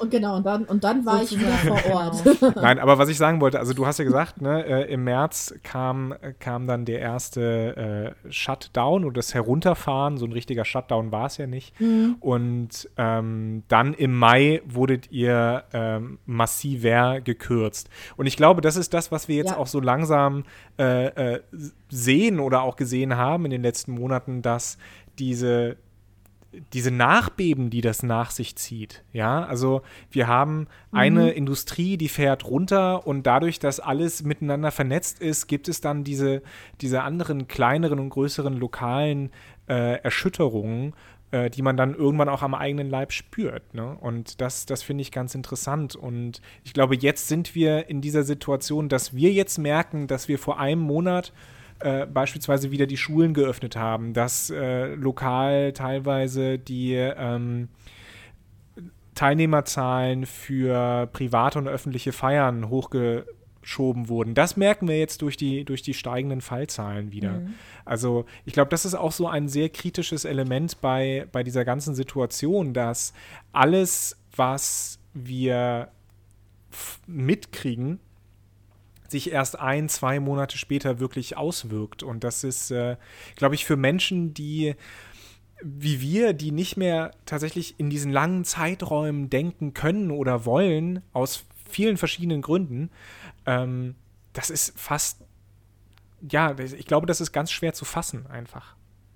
Und genau, und dann, und dann war ich wieder vor Ort. Genau. Nein, aber was ich sagen wollte, also du hast ja gesagt, ne, äh, im März kam, kam dann der erste äh, Shutdown oder das Herunterfahren, so ein richtiger Shutdown war es ja nicht. Mhm. Und ähm, dann im Mai wurdet ihr ähm, massiver gekürzt. Und ich glaube, das ist das, was wir jetzt ja. auch so langsam äh, äh, sehen oder auch gesehen haben in den letzten Monaten, dass diese diese Nachbeben, die das nach sich zieht, ja, also wir haben eine mhm. Industrie, die fährt runter und dadurch, dass alles miteinander vernetzt ist, gibt es dann diese, diese anderen kleineren und größeren lokalen äh, Erschütterungen, äh, die man dann irgendwann auch am eigenen Leib spürt, ne? Und das, das finde ich ganz interessant und ich glaube, jetzt sind wir in dieser Situation, dass wir jetzt merken, dass wir vor einem Monat Äh, beispielsweise wieder die Schulen geöffnet haben, dass äh, lokal teilweise die ähm, Teilnehmerzahlen für private und öffentliche Feiern hochgeschoben wurden. Das merken wir jetzt durch die, durch die steigenden Fallzahlen wieder. Mhm. Also ich glaube, das ist auch so ein sehr kritisches Element bei, bei dieser ganzen Situation, dass alles, was wir f- mitkriegen, sich erst ein, zwei Monate später wirklich auswirkt. Und das ist, äh, glaube ich, für Menschen, die wie wir, die nicht mehr tatsächlich in diesen langen Zeiträumen denken können oder wollen, aus vielen verschiedenen Gründen, ähm, das ist fast, ja, ich glaube, das ist ganz schwer zu fassen einfach.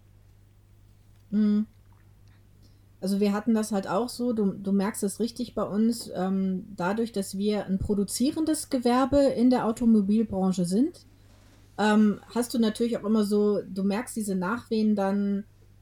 Mhm. Also wir hatten das halt auch so, du, du merkst es richtig bei uns, ähm, dadurch, dass wir ein produzierendes Gewerbe in der Automobilbranche sind, ähm, hast du natürlich auch immer so, du merkst diese Nachwehen dann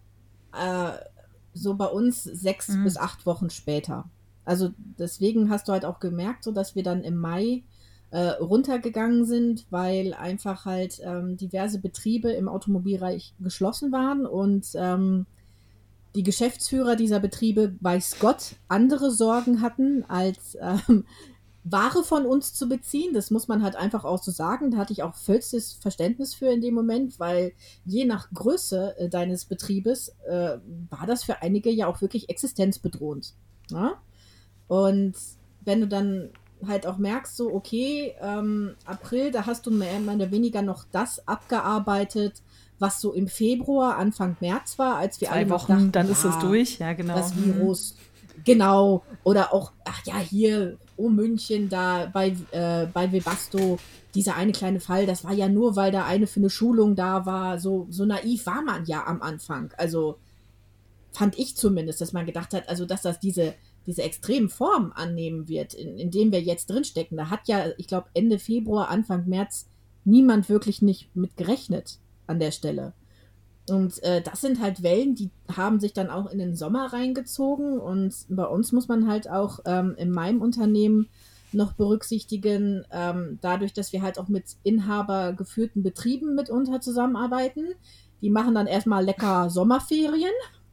äh, so bei uns sechs mhm. bis acht Wochen später. Also deswegen hast du halt auch gemerkt, so dass wir dann im Mai äh, runtergegangen sind, weil einfach halt ähm, diverse Betriebe im Automobilbereich geschlossen waren und ähm, die Geschäftsführer dieser Betriebe, weiß Gott, andere Sorgen hatten, als ähm, Ware von uns zu beziehen. Das muss man halt einfach auch so sagen. Da hatte ich auch vollstes Verständnis für in dem Moment, weil je nach Größe äh, deines Betriebes äh, war das für einige ja auch wirklich existenzbedrohend. Ja? Und wenn du dann halt auch merkst, so okay, ähm, April, da hast du mehr oder weniger noch das abgearbeitet, was so im Februar, Anfang März war, als wir Zwei alle Wochen, dachten, dann ja, ist es durch, ja genau. Das Virus, mhm. genau, oder auch, ach ja, hier, oh München, da bei, äh, bei Webasto, dieser eine kleine Fall, das war ja nur, weil da eine für eine Schulung da war, so, so naiv war man ja am Anfang, also fand ich zumindest, dass man gedacht hat, also dass das diese, diese extremen Formen annehmen wird, in, in dem wir jetzt drinstecken, da hat ja, ich glaube, Ende Februar, Anfang März niemand wirklich nicht mit gerechnet an der Stelle. Und äh, das sind halt Wellen, die haben sich dann auch in den Sommer reingezogen und bei uns muss man halt auch ähm, in meinem Unternehmen noch berücksichtigen, ähm, dadurch, dass wir halt auch mit inhabergeführten Betrieben mitunter zusammenarbeiten. Die machen dann erstmal lecker Sommerferien.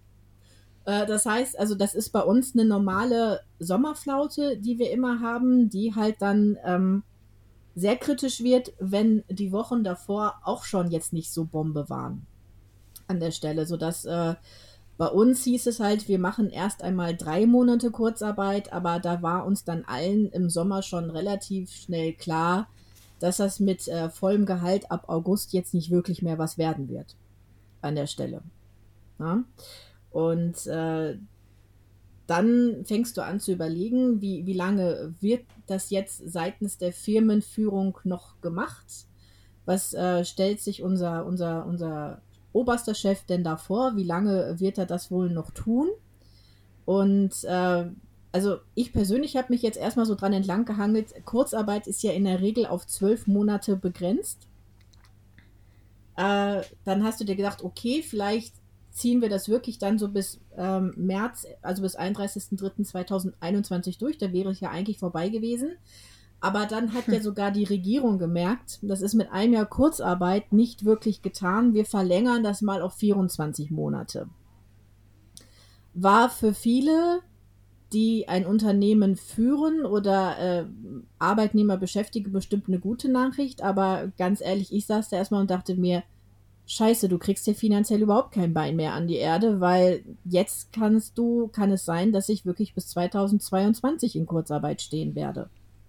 Äh, das heißt, also das ist bei uns eine normale Sommerflaute, die wir immer haben, die halt dann ähm, sehr kritisch wird, wenn die Wochen davor auch schon jetzt nicht so Bombe waren an der Stelle, sodass äh, bei uns hieß es halt, wir machen erst einmal drei Monate Kurzarbeit, aber da war uns dann allen im Sommer schon relativ schnell klar, dass das mit äh, vollem Gehalt ab August jetzt nicht wirklich mehr was werden wird an der Stelle. Ja? Und äh, dann fängst du an zu überlegen, wie, wie lange wird das jetzt seitens der Firmenführung noch gemacht? Was äh, stellt sich unser, unser, unser oberster Chef denn da vor? Wie lange wird er das wohl noch tun? Und äh, also ich persönlich habe mich jetzt erstmal so dran entlang gehangelt. Kurzarbeit ist ja in der Regel auf zwölf Monate begrenzt. Äh, dann hast du dir gedacht, okay, vielleicht ziehen wir das wirklich dann so bis ähm, März, also bis einunddreißigsten dritten zweitausendeinundzwanzig durch. Da wäre es ja eigentlich vorbei gewesen. Aber dann hat hm. ja sogar die Regierung gemerkt, das ist mit einem Jahr Kurzarbeit nicht wirklich getan. Wir verlängern das mal auf vierundzwanzig Monate. War für viele, die ein Unternehmen führen oder äh, Arbeitnehmer beschäftigen, bestimmt eine gute Nachricht. Aber ganz ehrlich, ich saß da erstmal und dachte mir, scheiße, du kriegst ja finanziell überhaupt kein Bein mehr an die Erde, weil jetzt kannst du, kann es sein, dass ich wirklich bis zweitausendzweiundzwanzig in Kurzarbeit stehen werde.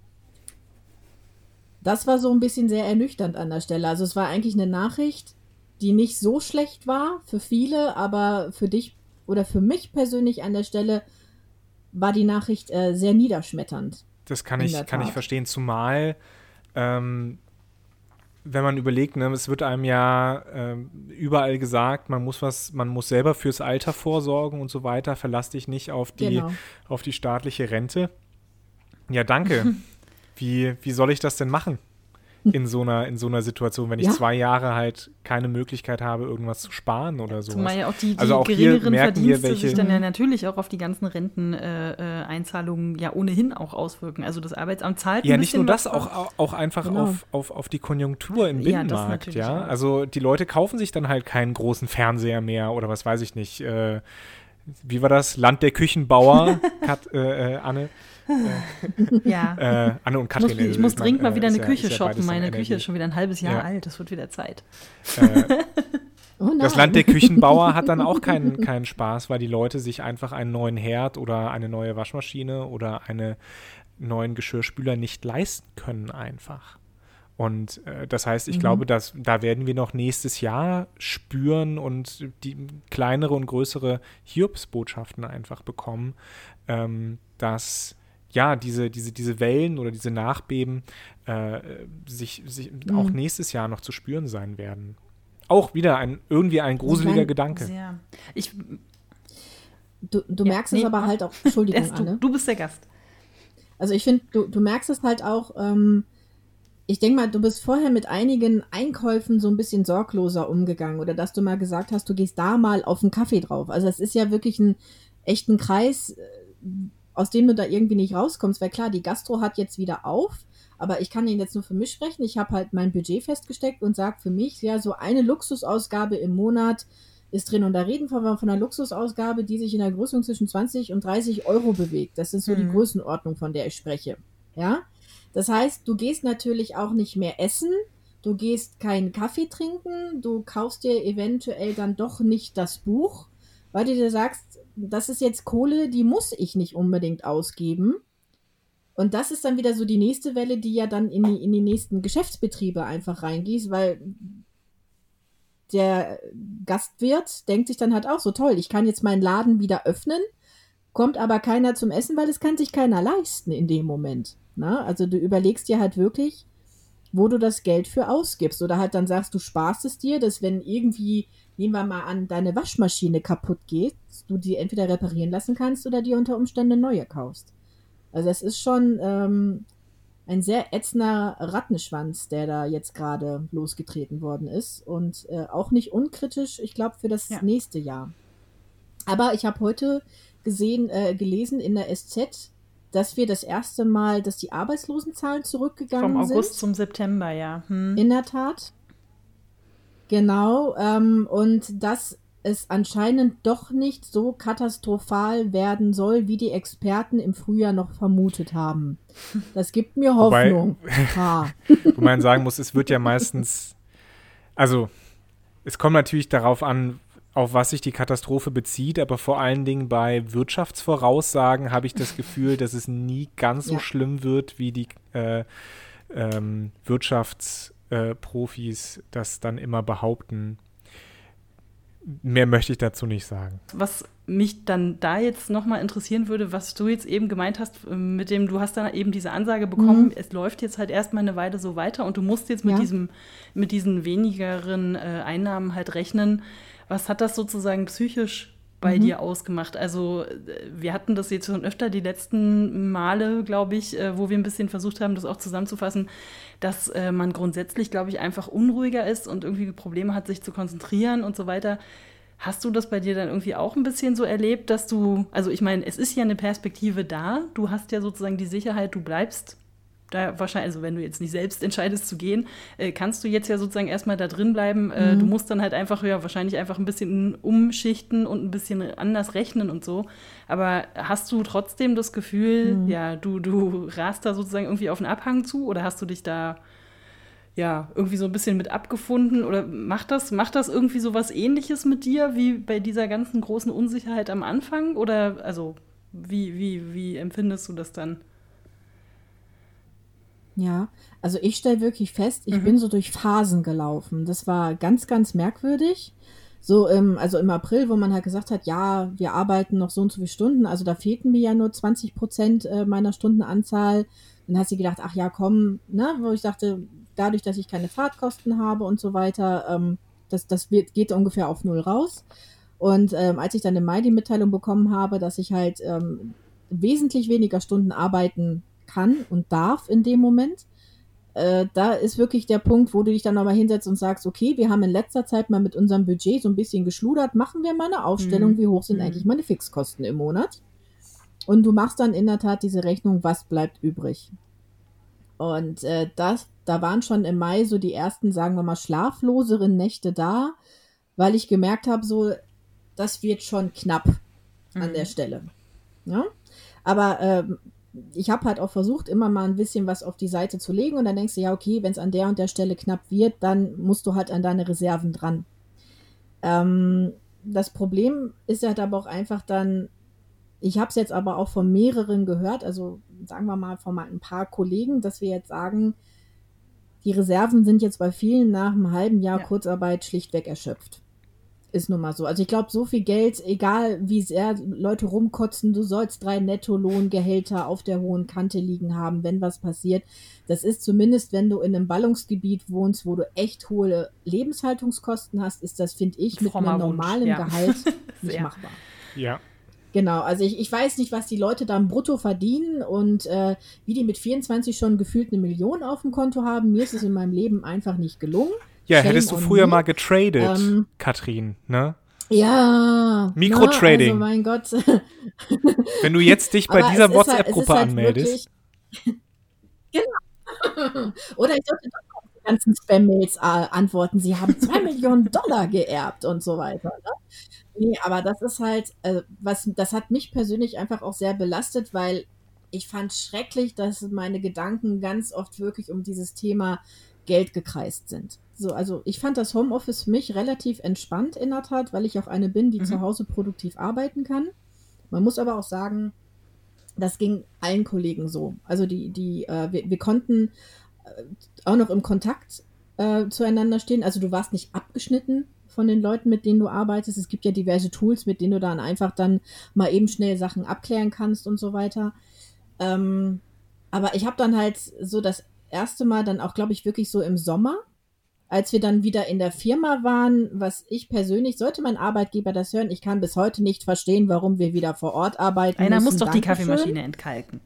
Das war so ein bisschen sehr ernüchternd an der Stelle. Also es war eigentlich eine Nachricht, die nicht so schlecht war für viele, aber für dich oder für mich persönlich an der Stelle war die Nachricht äh, sehr niederschmetternd. Das kann ich, kann ich verstehen, zumal ähm, wenn man überlegt, ne, es wird einem ja ähm, überall gesagt, man muss was, man muss selber fürs Alter vorsorgen und so weiter, verlass dich nicht auf die, Genau. auf die staatliche Rente. Ja, danke. wie, wie soll ich das denn machen in so einer, in so einer Situation, wenn ich Ja. zwei Jahre halt keine Möglichkeit habe, irgendwas zu sparen oder sowas? Zumal ja auch die, die Also auch hier geringeren merken wir, Verdienste welche- sich dann ja natürlich auch auf die ganzen Renteneinzahlungen äh, äh, ja ohnehin auch auswirken. Also das Arbeitsamt zahlt Ja, ein nicht bisschen nur das, was, auch, auch einfach Genau. auf, auf, auf die Konjunktur im Ja, das Binnenmarkt, natürlich ja. auch. Also die Leute kaufen sich dann halt keinen großen Fernseher mehr oder was weiß ich nicht. Äh, wie war das? Land der Küchenbauer, Kat, äh, äh, Anne. Ja. Äh, Anne und Ich Katrin. muss, ich äh, muss ist mein, dringend mal äh, wieder ist eine ja- Küche ist ja shoppen. beides dann Meine N R W. Küche ist schon wieder ein halbes Jahr Ja. alt. Es wird wieder Zeit. Äh, Oh nein. Das Land der Küchenbauer hat dann auch keinen, keinen Spaß, weil die Leute sich einfach einen neuen Herd oder eine neue Waschmaschine oder einen neuen Geschirrspüler nicht leisten können einfach. Und äh, das heißt, ich Mhm. glaube, dass da werden wir noch nächstes Jahr spüren und die kleinere und größere Hiobsbotschaften einfach bekommen, ähm, dass ja, diese, diese, diese Wellen oder diese Nachbeben äh, sich, sich Mhm. auch nächstes Jahr noch zu spüren sein werden. Auch wieder ein irgendwie ein gruseliger klein- Gedanke. Sehr. Ich, Du, du Ja, merkst nee, es aber mach. halt auch, Entschuldigung, erst du, Anne. du bist der Gast. Also ich finde, du, du merkst es halt auch, ähm, ich denke mal, du bist vorher mit einigen Einkäufen so ein bisschen sorgloser umgegangen oder dass du mal gesagt hast, du gehst da mal auf einen Kaffee drauf. Also es ist ja wirklich ein echten Kreis, äh, aus dem du da irgendwie nicht rauskommst, weil klar, die Gastro hat jetzt wieder auf, aber ich kann Ihnen jetzt nur für mich sprechen. Ich habe halt mein Budget festgesteckt und sage für mich, ja, so eine Luxusausgabe im Monat ist drin. Und da reden wir von einer Luxusausgabe, die sich in der Größenordnung zwischen zwanzig und dreißig Euro bewegt. Das ist so die Mhm. Größenordnung, von der ich spreche. Ja, das heißt, du gehst natürlich auch nicht mehr essen, du gehst keinen Kaffee trinken, du kaufst dir eventuell dann doch nicht das Buch, weil du dir sagst, das ist jetzt Kohle, die muss ich nicht unbedingt ausgeben. Und das ist dann wieder so die nächste Welle, die ja dann in die, in die nächsten Geschäftsbetriebe einfach reingießt, weil der Gastwirt denkt sich dann halt auch so, toll, ich kann jetzt meinen Laden wieder öffnen, kommt aber keiner zum Essen, weil es kann sich keiner leisten in dem Moment. Na? Also du überlegst dir halt wirklich, wo du das Geld für ausgibst. Oder halt dann sagst, du sparst es dir, dass wenn irgendwie, nehmen wir mal an, deine Waschmaschine kaputt geht, du die entweder reparieren lassen kannst oder dir unter Umständen eine neue kaufst. Also es ist schon ähm, ein sehr ätzender Rattenschwanz, der da jetzt gerade losgetreten worden ist. Und äh, auch nicht unkritisch, ich glaube, für das Ja. nächste Jahr. Aber ich habe heute gesehen, äh, gelesen in der S Z, dass wir das erste Mal, dass die Arbeitslosenzahlen zurückgegangen Vom August sind. zum September, ja. Hm. In der Tat. Genau. Ähm, und dass es anscheinend doch nicht so katastrophal werden soll, wie die Experten im Frühjahr noch vermutet haben. Das gibt mir Wobei- Hoffnung. Ha. Wo man sagen muss, es wird ja meistens, also es kommt natürlich darauf an, auf was sich die Katastrophe bezieht, aber vor allen Dingen bei Wirtschaftsvoraussagen habe ich das Gefühl, dass es nie ganz so Ja. schlimm wird, wie die äh, ähm, Wirtschaftsprofis äh, das dann immer behaupten. Mehr möchte ich dazu nicht sagen. Was mich dann da jetzt nochmal interessieren würde, was du jetzt eben gemeint hast, ähm, mit dem, du hast dann eben diese Ansage bekommen, Mhm. es läuft jetzt halt erstmal eine Weile so weiter und du musst jetzt mit Ja. diesem, mit diesen wenigeren äh, Einnahmen halt rechnen. Was hat das sozusagen psychisch bei Mhm. dir ausgemacht? Also äh, wir hatten das jetzt schon öfter die letzten Male, glaube ich, äh, wo wir ein bisschen versucht haben, das auch zusammenzufassen, dass äh, man grundsätzlich, glaube ich, einfach unruhiger ist und irgendwie Probleme hat, sich zu konzentrieren und so weiter. Hast du das bei dir dann irgendwie auch ein bisschen so erlebt, dass du, also ich meine, es ist ja eine Perspektive da, du hast ja sozusagen die Sicherheit, du bleibst da wahrscheinlich, also wenn du jetzt nicht selbst entscheidest zu gehen, äh, kannst du jetzt ja sozusagen erstmal da drin bleiben. Äh, Mhm. Du musst dann halt einfach, ja, wahrscheinlich einfach ein bisschen umschichten und ein bisschen anders rechnen und so. Aber hast du trotzdem das Gefühl, Mhm. ja, du, du rast da sozusagen irgendwie auf einen Abhang zu oder hast du dich da ja, irgendwie so ein bisschen mit abgefunden? Oder macht das, macht das irgendwie so was Ähnliches mit dir, wie bei dieser ganzen großen Unsicherheit am Anfang? Oder, also, wie, wie, wie empfindest du das dann? Ja, also ich stelle wirklich fest, ich Mhm. bin so durch Phasen gelaufen. Das war ganz, ganz merkwürdig. So im, also im April, wo man halt gesagt hat, ja, wir arbeiten noch so und so viele Stunden, also da fehlten mir ja nur zwanzig Prozent äh, meiner Stundenanzahl. Dann hast du gedacht, ach ja, komm, ne, wo ich dachte, dadurch, dass ich keine Fahrtkosten habe und so weiter, ähm, das, das wird, geht ungefähr auf null raus. Und ähm, als ich dann im Mai die Mitteilung bekommen habe, dass ich halt ähm, wesentlich weniger Stunden arbeiten kann und darf in dem Moment, äh, da ist wirklich der Punkt, wo du dich dann nochmal hinsetzt und sagst, okay, wir haben in letzter Zeit mal mit unserem Budget so ein bisschen geschludert, machen wir mal eine Aufstellung, Mhm. wie hoch sind Mhm. eigentlich meine Fixkosten im Monat? Und du machst dann in der Tat diese Rechnung, was bleibt übrig? Und äh, das, da waren schon im Mai so die ersten, sagen wir mal, schlafloseren Nächte da, weil ich gemerkt habe, so, das wird schon knapp an der Stelle. Ja? Aber ähm, ich habe halt auch versucht, immer mal ein bisschen was auf die Seite zu legen und dann denkst du, ja, okay, wenn es an der und der Stelle knapp wird, dann musst du halt an deine Reserven dran. Ähm, das Problem ist halt aber auch einfach dann, ich habe es jetzt aber auch von mehreren gehört, also sagen wir mal von mal ein paar Kollegen, dass wir jetzt sagen, die Reserven sind jetzt bei vielen nach einem halben Jahr Ja. Kurzarbeit schlichtweg erschöpft. Ist nun mal so. Also ich glaube, so viel Geld, egal wie sehr Leute rumkotzen, du sollst drei Nettogehälter auf der hohen Kante liegen haben, wenn was passiert. Das ist zumindest, wenn du in einem Ballungsgebiet wohnst, wo du echt hohe Lebenshaltungskosten hast, ist das, finde ich, mit Frommer einem Wunsch, normalen ja. Gehalt nicht Sehr. machbar. Ja. Genau, also ich, ich weiß nicht, was die Leute da im Brutto verdienen und äh, wie die mit vierundzwanzig schon gefühlt eine Million auf dem Konto haben. Mir ist es in meinem Leben einfach nicht gelungen. Ja, Shame hättest du on früher me. mal getradet, Ähm, Katrin, ne? Ja, Mikrotrading. ne, also mein Gott. Wenn du jetzt dich bei Aber dieser es ist halt- es ist WhatsApp-Gruppe halt anmeldest, wirklich- Genau. Oder ich sollte doch auf die ganzen Spam-Mails äh, antworten, sie haben zwei Millionen Dollar geerbt und so weiter. Ne? Nee, aber das ist halt, äh, was, das hat mich persönlich einfach auch sehr belastet, weil ich fand schrecklich, dass meine Gedanken ganz oft wirklich um dieses Thema Geld gekreist sind. So, also ich fand das Homeoffice für mich relativ entspannt in der Tat, weil ich auch eine bin, die Mhm. zu Hause produktiv arbeiten kann. Man muss aber auch sagen, das ging allen Kollegen so. Also die, die, äh, wir, wir konnten äh, auch noch im Kontakt äh, zueinander stehen. Also du warst nicht abgeschnitten von den Leuten, mit denen du arbeitest. Es gibt ja diverse Tools, mit denen du dann einfach dann mal eben schnell Sachen abklären kannst und so weiter. Ähm, aber ich habe dann halt so das erste Mal dann auch, glaube ich, wirklich so im Sommer, als wir dann wieder in der Firma waren, was ich persönlich, sollte mein Arbeitgeber das hören, ich kann bis heute nicht verstehen, warum wir wieder vor Ort arbeiten Einer müssen. muss doch die Dankeschön. Kaffeemaschine entkalken.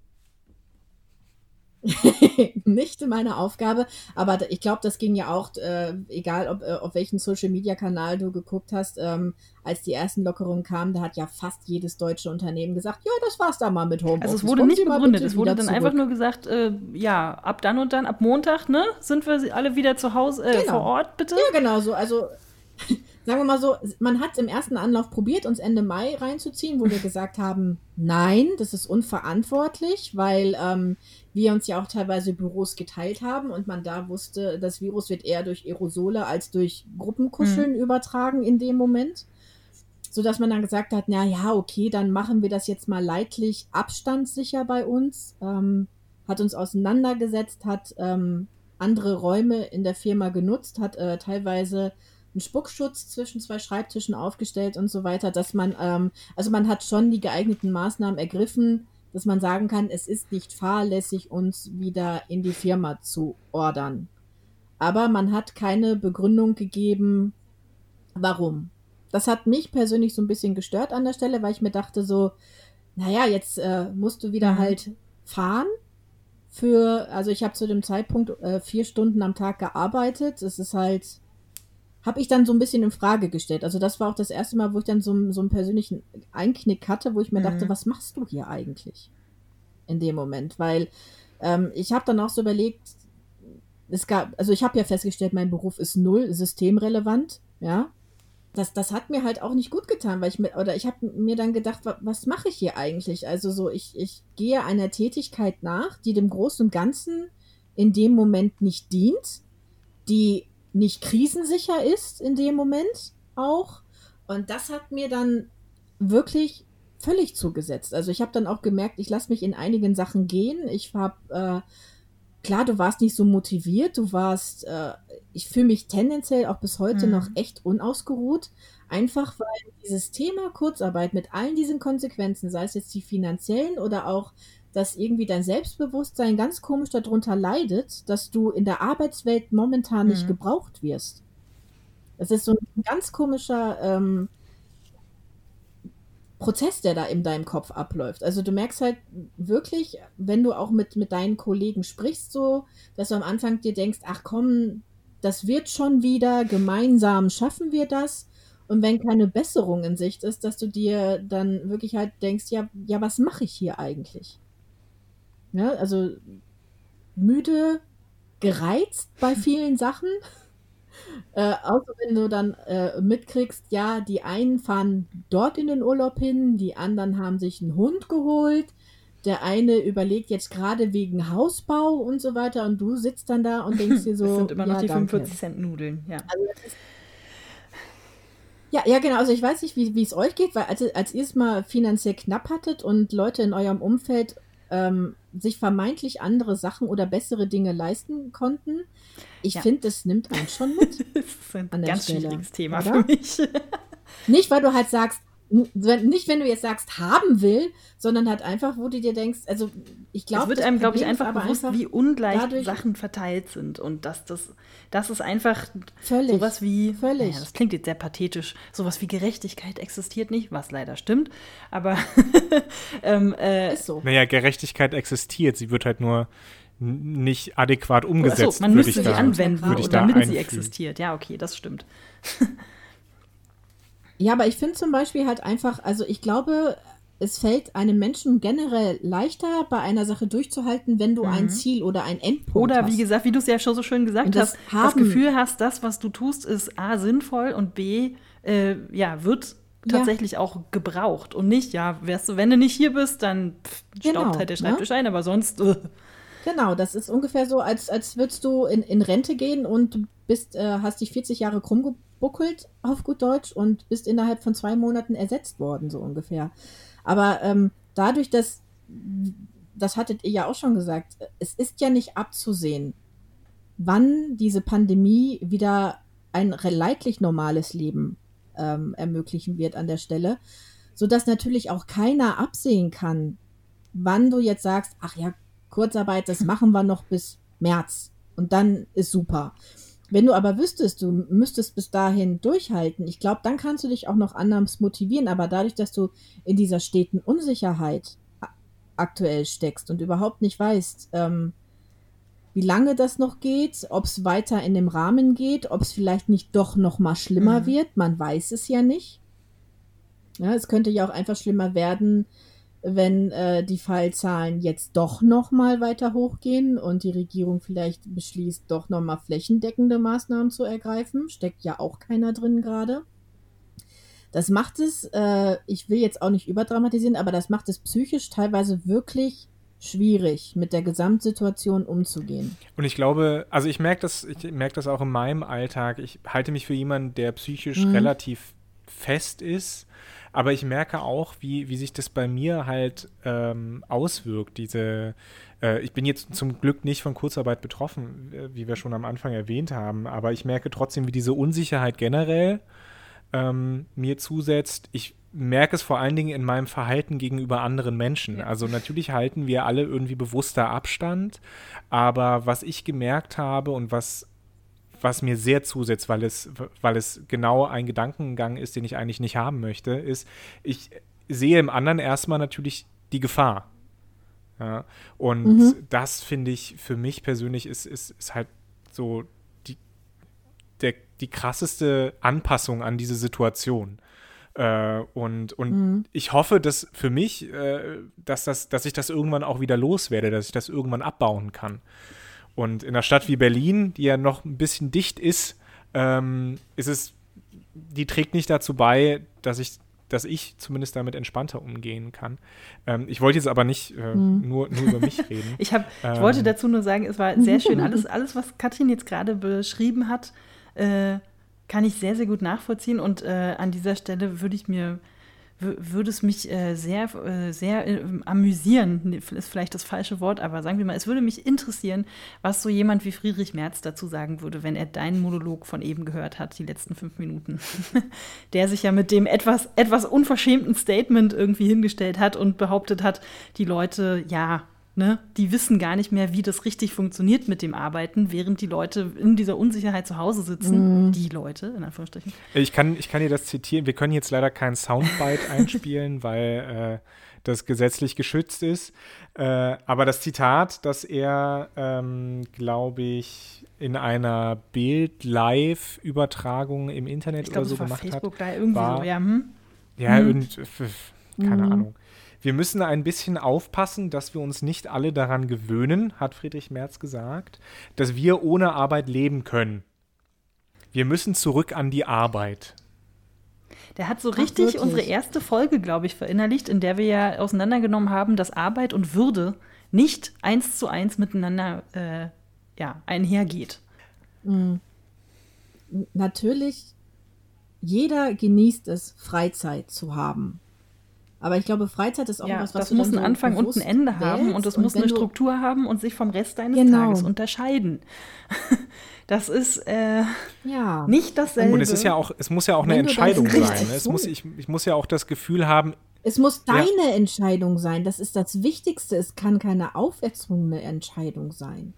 Nicht meine Aufgabe, aber ich glaube, das ging ja auch, äh, egal ob, äh, auf welchen Social-Media-Kanal du geguckt hast, ähm, als die ersten Lockerungen kamen, da hat ja fast jedes deutsche Unternehmen gesagt, ja, das war's da mal mit Homeoffice. Also es wurde Kommen nicht Sie mal begründet, bitte es wurde wieder dann einfach zurück. nur gesagt, äh, ja, ab dann und dann, ab Montag, ne, sind wir alle wieder zu Hause, äh, Genau. vor Ort, bitte? Ja, genau so. Also sagen wir mal so, man hat es im ersten Anlauf probiert, uns Ende Mai reinzuziehen, wo wir gesagt haben, nein, das ist unverantwortlich, weil ähm, wir uns ja auch teilweise Büros geteilt haben und man da wusste, das Virus wird eher durch Aerosole als durch Gruppenkuscheln übertragen in dem Moment. Sodass man dann gesagt hat, na ja, okay, dann machen wir das jetzt mal leidlich abstandssicher bei uns. Ähm, hat uns auseinandergesetzt, hat ähm, andere Räume in der Firma genutzt, hat äh, teilweise einen Spuckschutz zwischen zwei Schreibtischen aufgestellt und so weiter, dass man, ähm, also man hat schon die geeigneten Maßnahmen ergriffen, dass man sagen kann, es ist nicht fahrlässig, uns wieder in die Firma zu ordern. Aber man hat keine Begründung gegeben, warum. Das hat mich persönlich so ein bisschen gestört an der Stelle, weil ich mir dachte so, naja, jetzt äh, musst du wieder Mhm. halt fahren für, also ich habe zu dem Zeitpunkt äh, vier Stunden am Tag gearbeitet. Es ist halt, habe ich dann so ein bisschen in Frage gestellt. Also das war auch das erste Mal, wo ich dann so, so einen persönlichen Einknick hatte, wo ich mir Mhm. dachte, was machst du hier eigentlich in dem Moment? Weil ähm, ich habe dann auch so überlegt, es gab, also ich habe ja festgestellt, mein Beruf ist null systemrelevant, ja. Das, das hat mir halt auch nicht gut getan, weil ich mir, oder ich habe mir dann gedacht, wa, was mache ich hier eigentlich? Also so, ich, ich gehe einer Tätigkeit nach, die dem Großen und Ganzen in dem Moment nicht dient, die nicht krisensicher ist in dem Moment auch. Und das hat mir dann wirklich völlig zugesetzt. Also ich habe dann auch gemerkt, ich lasse mich in einigen Sachen gehen. Ich habe, äh, klar, du warst nicht so motiviert, du warst, äh, ich fühle mich tendenziell auch bis heute Mhm. noch echt unausgeruht. Einfach weil dieses Thema Kurzarbeit mit allen diesen Konsequenzen, sei es jetzt die finanziellen oder auch, dass irgendwie dein Selbstbewusstsein ganz komisch darunter leidet, dass du in der Arbeitswelt momentan nicht Mhm. gebraucht wirst. Das ist so ein ganz komischer ähm, Prozess, der da in deinem Kopf abläuft. Also du merkst halt wirklich, wenn du auch mit, mit deinen Kollegen sprichst, so, dass du am Anfang dir denkst, ach komm, das wird schon wieder, gemeinsam schaffen wir das. Und wenn keine Besserung in Sicht ist, dass du dir dann wirklich halt denkst, ja, ja, was mache ich hier eigentlich? Ja, also müde, gereizt bei vielen Sachen. Äh, außer wenn du dann äh, mitkriegst, ja, die einen fahren dort in den Urlaub hin, die anderen haben sich einen Hund geholt, der eine überlegt jetzt gerade wegen Hausbau und so weiter und du sitzt dann da und denkst dir so, Das sind immer noch ja, die danke. fünfundvierzig Cent Nudeln, ja. Also das ist, ja, ja, genau. Also ich weiß nicht, wie wie es euch geht, weil als, als ihr es mal finanziell knapp hattet und Leute in eurem Umfeld ähm, sich vermeintlich andere Sachen oder bessere Dinge leisten konnten, ich Ja. finde, das nimmt einen schon mit. Das ist ein An der ganz Stelle, schwieriges Thema oder? für mich. Nicht, weil du halt sagst, n- wenn- nicht, wenn du jetzt sagst, haben will, sondern halt einfach, wo du dir denkst, also ich Es glaube, wird das einem, glaube ich, Problem ist einfach aber bewusst, einfach wie ungleich dadurch- Sachen verteilt sind und dass das, das ist einfach völlig, sowas wie, völlig. naja, das klingt jetzt sehr pathetisch, sowas wie Gerechtigkeit existiert nicht, was leider stimmt, aber ähm, äh, ist so. Naja, Gerechtigkeit existiert, sie wird halt nur n- nicht adäquat umgesetzt. achso, man würde müsste ich sie da, anwenden, würde ich und da damit sie einfügen. existiert. Ja, okay, das stimmt. Ja, aber ich finde zum Beispiel halt einfach, also ich glaube, es fällt einem Menschen generell leichter, bei einer Sache durchzuhalten, wenn du Mhm. ein Ziel oder ein Endpunkt Oder hast. wie gesagt, wie du es ja schon so schön gesagt Und das hast, das haben- Gefühl hast, das, was du tust, ist A, sinnvoll und B, äh, ja, wird Ja. tatsächlich auch gebraucht. Und nicht, ja, wärst du, wenn du nicht hier bist, dann pff, Genau, staubt halt der ne? Schreibtisch ein, aber sonst. Äh. Genau, das ist ungefähr so, als, als würdest du in, in Rente gehen und du bist, äh, hast dich vierzig Jahre krumm gebuckelt, auf gut Deutsch, und bist innerhalb von zwei Monaten ersetzt worden, so ungefähr. Aber ähm, dadurch, dass, das hattet ihr ja auch schon gesagt, es ist ja nicht abzusehen, wann diese Pandemie wieder ein re- leidlich normales Leben ähm, ermöglichen wird an der Stelle, sodass natürlich auch keiner absehen kann, wann du jetzt sagst, ach ja, Kurzarbeit, das machen wir noch bis März und dann ist super. Wenn du aber wüsstest, du müsstest bis dahin durchhalten, ich glaube, dann kannst du dich auch noch anders motivieren, aber dadurch, dass du in dieser steten Unsicherheit a- aktuell steckst und überhaupt nicht weißt, ähm, wie lange das noch geht, ob es weiter in dem Rahmen geht, ob es vielleicht nicht doch noch mal schlimmer Mhm. wird, man weiß es ja nicht. Ja, es könnte ja auch einfach schlimmer werden, wenn äh, die Fallzahlen jetzt doch noch mal weiter hochgehen und die Regierung vielleicht beschließt, doch noch mal flächendeckende Maßnahmen zu ergreifen. Steckt ja auch keiner drin gerade. Das macht es, äh, ich will jetzt auch nicht überdramatisieren, aber das macht es psychisch teilweise wirklich schwierig, mit der Gesamtsituation umzugehen. Und ich glaube, also ich merke das, ich merke das auch in meinem Alltag. Ich halte mich für jemanden, der psychisch Mhm. relativ fest ist, aber ich merke auch, wie, wie sich das bei mir halt ähm, auswirkt. Diese, äh, ich bin jetzt zum Glück nicht von Kurzarbeit betroffen, äh, wie wir schon am Anfang erwähnt haben, aber ich merke trotzdem, wie diese Unsicherheit generell ähm, mir zusetzt. Ich merke es vor allen Dingen in meinem Verhalten gegenüber anderen Menschen. Ja. Also natürlich halten wir alle irgendwie bewusster Abstand, aber was ich gemerkt habe und was, was mir sehr zusetzt, weil es, weil es genau ein Gedankengang ist, den ich eigentlich nicht haben möchte, ist, ich sehe im anderen erstmal natürlich die Gefahr. Ja? Und Mhm. das finde ich für mich persönlich ist, ist, ist halt so die, der, die krasseste Anpassung an diese Situation. Äh, und und Mhm. ich hoffe, dass für mich, äh, dass, das, dass ich das irgendwann auch wieder loswerde, dass ich das irgendwann abbauen kann. Und in einer Stadt wie Berlin, die ja noch ein bisschen dicht ist, ähm, ist es, die trägt nicht dazu bei, dass ich dass ich zumindest damit entspannter umgehen kann. Ähm, ich wollte jetzt aber nicht äh, Mhm. nur, nur über mich reden. Ich, hab, Ähm, ich wollte dazu nur sagen, es war sehr schön. Alles, alles was Katrin jetzt gerade beschrieben hat, äh, kann ich sehr, sehr gut nachvollziehen. Und äh, an dieser Stelle würde ich mir, w- würde es mich äh, sehr, äh, sehr äh, amüsieren, nee, ist vielleicht das falsche Wort, aber sagen wir mal, es würde mich interessieren, was so jemand wie Friedrich Merz dazu sagen würde, wenn er deinen Monolog von eben gehört hat, die letzten fünf Minuten. Der sich ja mit dem etwas, etwas unverschämten Statement irgendwie hingestellt hat und behauptet hat, die Leute, ja, ne, die wissen gar nicht mehr, wie das richtig funktioniert mit dem Arbeiten, während die Leute in dieser Unsicherheit zu Hause sitzen. Die Leute, in Anführungsstrichen. Ich kann, ich kann dir das zitieren. Wir können jetzt leider keinen Soundbite einspielen, weil äh, das gesetzlich geschützt ist. Äh, aber das Zitat, das er, ähm, glaube ich, in einer Bild-Live-Übertragung im Internet Ich glaube, oder so das war gemacht Facebook hat, da irgendwie war, so, ja, hm? ja, Mhm. irgend, f- keine Mhm. Ahnung. Wir müssen ein bisschen aufpassen, dass wir uns nicht alle daran gewöhnen, hat Friedrich Merz gesagt, dass wir ohne Arbeit leben können. Wir müssen zurück an die Arbeit. Der hat so Ach, richtig wirklich? unsere erste Folge, glaube ich, verinnerlicht, in der wir ja auseinandergenommen haben, dass Arbeit und Würde nicht eins zu eins miteinander äh, ja, einhergeht. Mhm. Natürlich, jeder genießt es, Freizeit zu haben. Aber ich glaube, Freizeit ist auch Ja, was, was das du muss dann einen so Anfang und ein bewusst Ende haben wählst. und es Und muss wenn eine du- Struktur haben und sich vom Rest deines Genau. Tages unterscheiden. Das ist äh, Ja. nicht dasselbe. Und es ist ja auch, es muss ja auch eine Wenn du dann Entscheidung richtig sein. Ne? Es muss, ich, ich muss ja auch das Gefühl haben, Es muss Ja. deine Entscheidung sein. Das ist das Wichtigste. Es kann keine auferzwungene Entscheidung sein.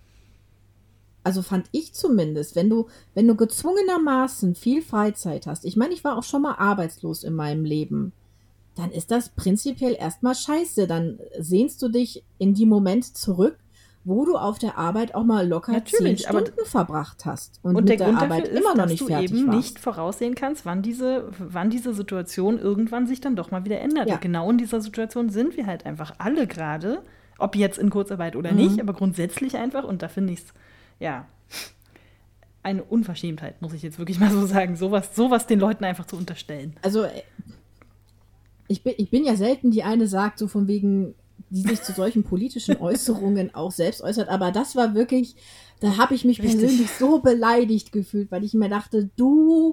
Also fand ich zumindest, wenn du, wenn du gezwungenermaßen viel Freizeit hast. Ich meine, ich war auch schon mal arbeitslos in meinem Leben. Dann ist das prinzipiell erstmal scheiße. Dann sehnst du dich in die Momente zurück, wo du auf der Arbeit auch mal locker Natürlich, zehn aber- Stunden verbracht hast und, Und mit der der Grund Arbeit dafür ist, immer noch dass nicht du fertig eben warst. nicht voraussehen kannst, wann diese, wann diese Situation irgendwann sich dann doch mal wieder ändert. Ja. Und genau in dieser Situation sind wir halt einfach alle gerade, ob jetzt in Kurzarbeit oder Mhm. nicht, aber grundsätzlich einfach. Und da finde ich es, ja, eine Unverschämtheit, muss ich jetzt wirklich mal so sagen, sowas, sowas den Leuten einfach zu unterstellen. Also äh, ich bin, ich bin ja selten die eine sagt, so von wegen, die sich zu solchen politischen Äußerungen auch selbst äußert, aber das war wirklich, da habe ich mich Richtig. persönlich so beleidigt gefühlt, weil ich mir dachte, du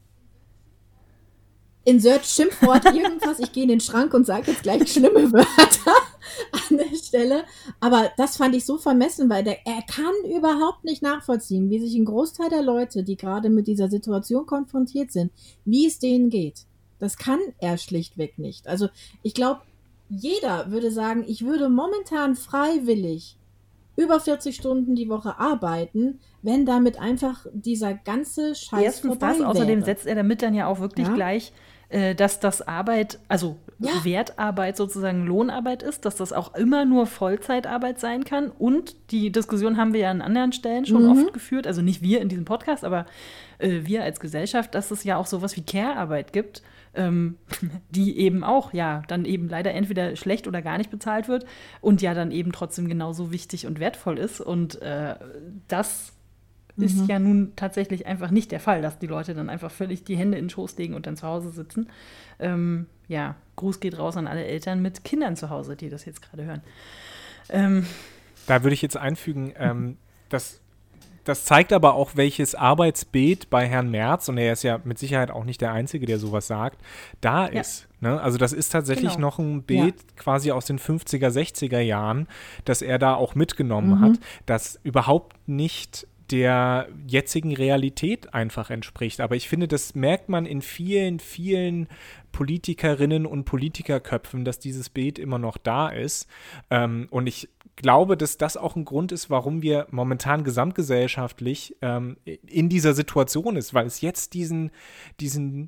insert Schimpfwort irgendwas, ich gehe in den Schrank und sage jetzt gleich schlimme Wörter an der Stelle, aber das fand ich so vermessen, weil der, er kann überhaupt nicht nachvollziehen, wie sich ein Großteil der Leute, die gerade mit dieser Situation konfrontiert sind, wie es denen geht. Das kann er schlichtweg nicht. Also ich glaube, jeder würde sagen, ich würde momentan freiwillig über vierzig Stunden die Woche arbeiten, wenn damit einfach dieser ganze Scheiß Erstens vorbei das, außerdem wäre. setzt er damit dann ja auch wirklich Ja. gleich, äh, dass das Arbeit, also Ja. Wertarbeit sozusagen Lohnarbeit ist, dass das auch immer nur Vollzeitarbeit sein kann. Und die Diskussion haben wir ja an anderen Stellen schon Mhm. oft geführt, also nicht wir in diesem Podcast, aber äh, wir als Gesellschaft, dass es ja auch sowas wie Care-Arbeit gibt, ähm, die eben auch, ja, dann eben leider entweder schlecht oder gar nicht bezahlt wird und ja dann eben trotzdem genauso wichtig und wertvoll ist. Und äh, das ist ja nun tatsächlich einfach nicht der Fall, dass die Leute dann einfach völlig die Hände in den Schoß legen und dann zu Hause sitzen. Ähm, ja, Gruß geht raus an alle Eltern mit Kindern zu Hause, die das jetzt gerade hören. Ähm, da würde ich jetzt einfügen, ähm, dass das zeigt aber auch, welches Arbeitsbild bei Herrn Merz, und er ist ja mit Sicherheit auch nicht der Einzige, der sowas sagt, da Ja. ist. Ne? Also das ist tatsächlich Genau. noch ein Bild quasi aus den fünfziger, sechziger Jahren, das er da auch mitgenommen Mhm. hat, das überhaupt nicht der jetzigen Realität einfach entspricht. Aber ich finde, das merkt man in vielen, vielen Politikerinnen und Politikerköpfen, dass dieses Bild immer noch da ist. Ähm, und ich glaube, dass das auch ein Grund ist, warum wir momentan gesamtgesellschaftlich ähm, in dieser Situation ist, weil es jetzt diesen, diesen,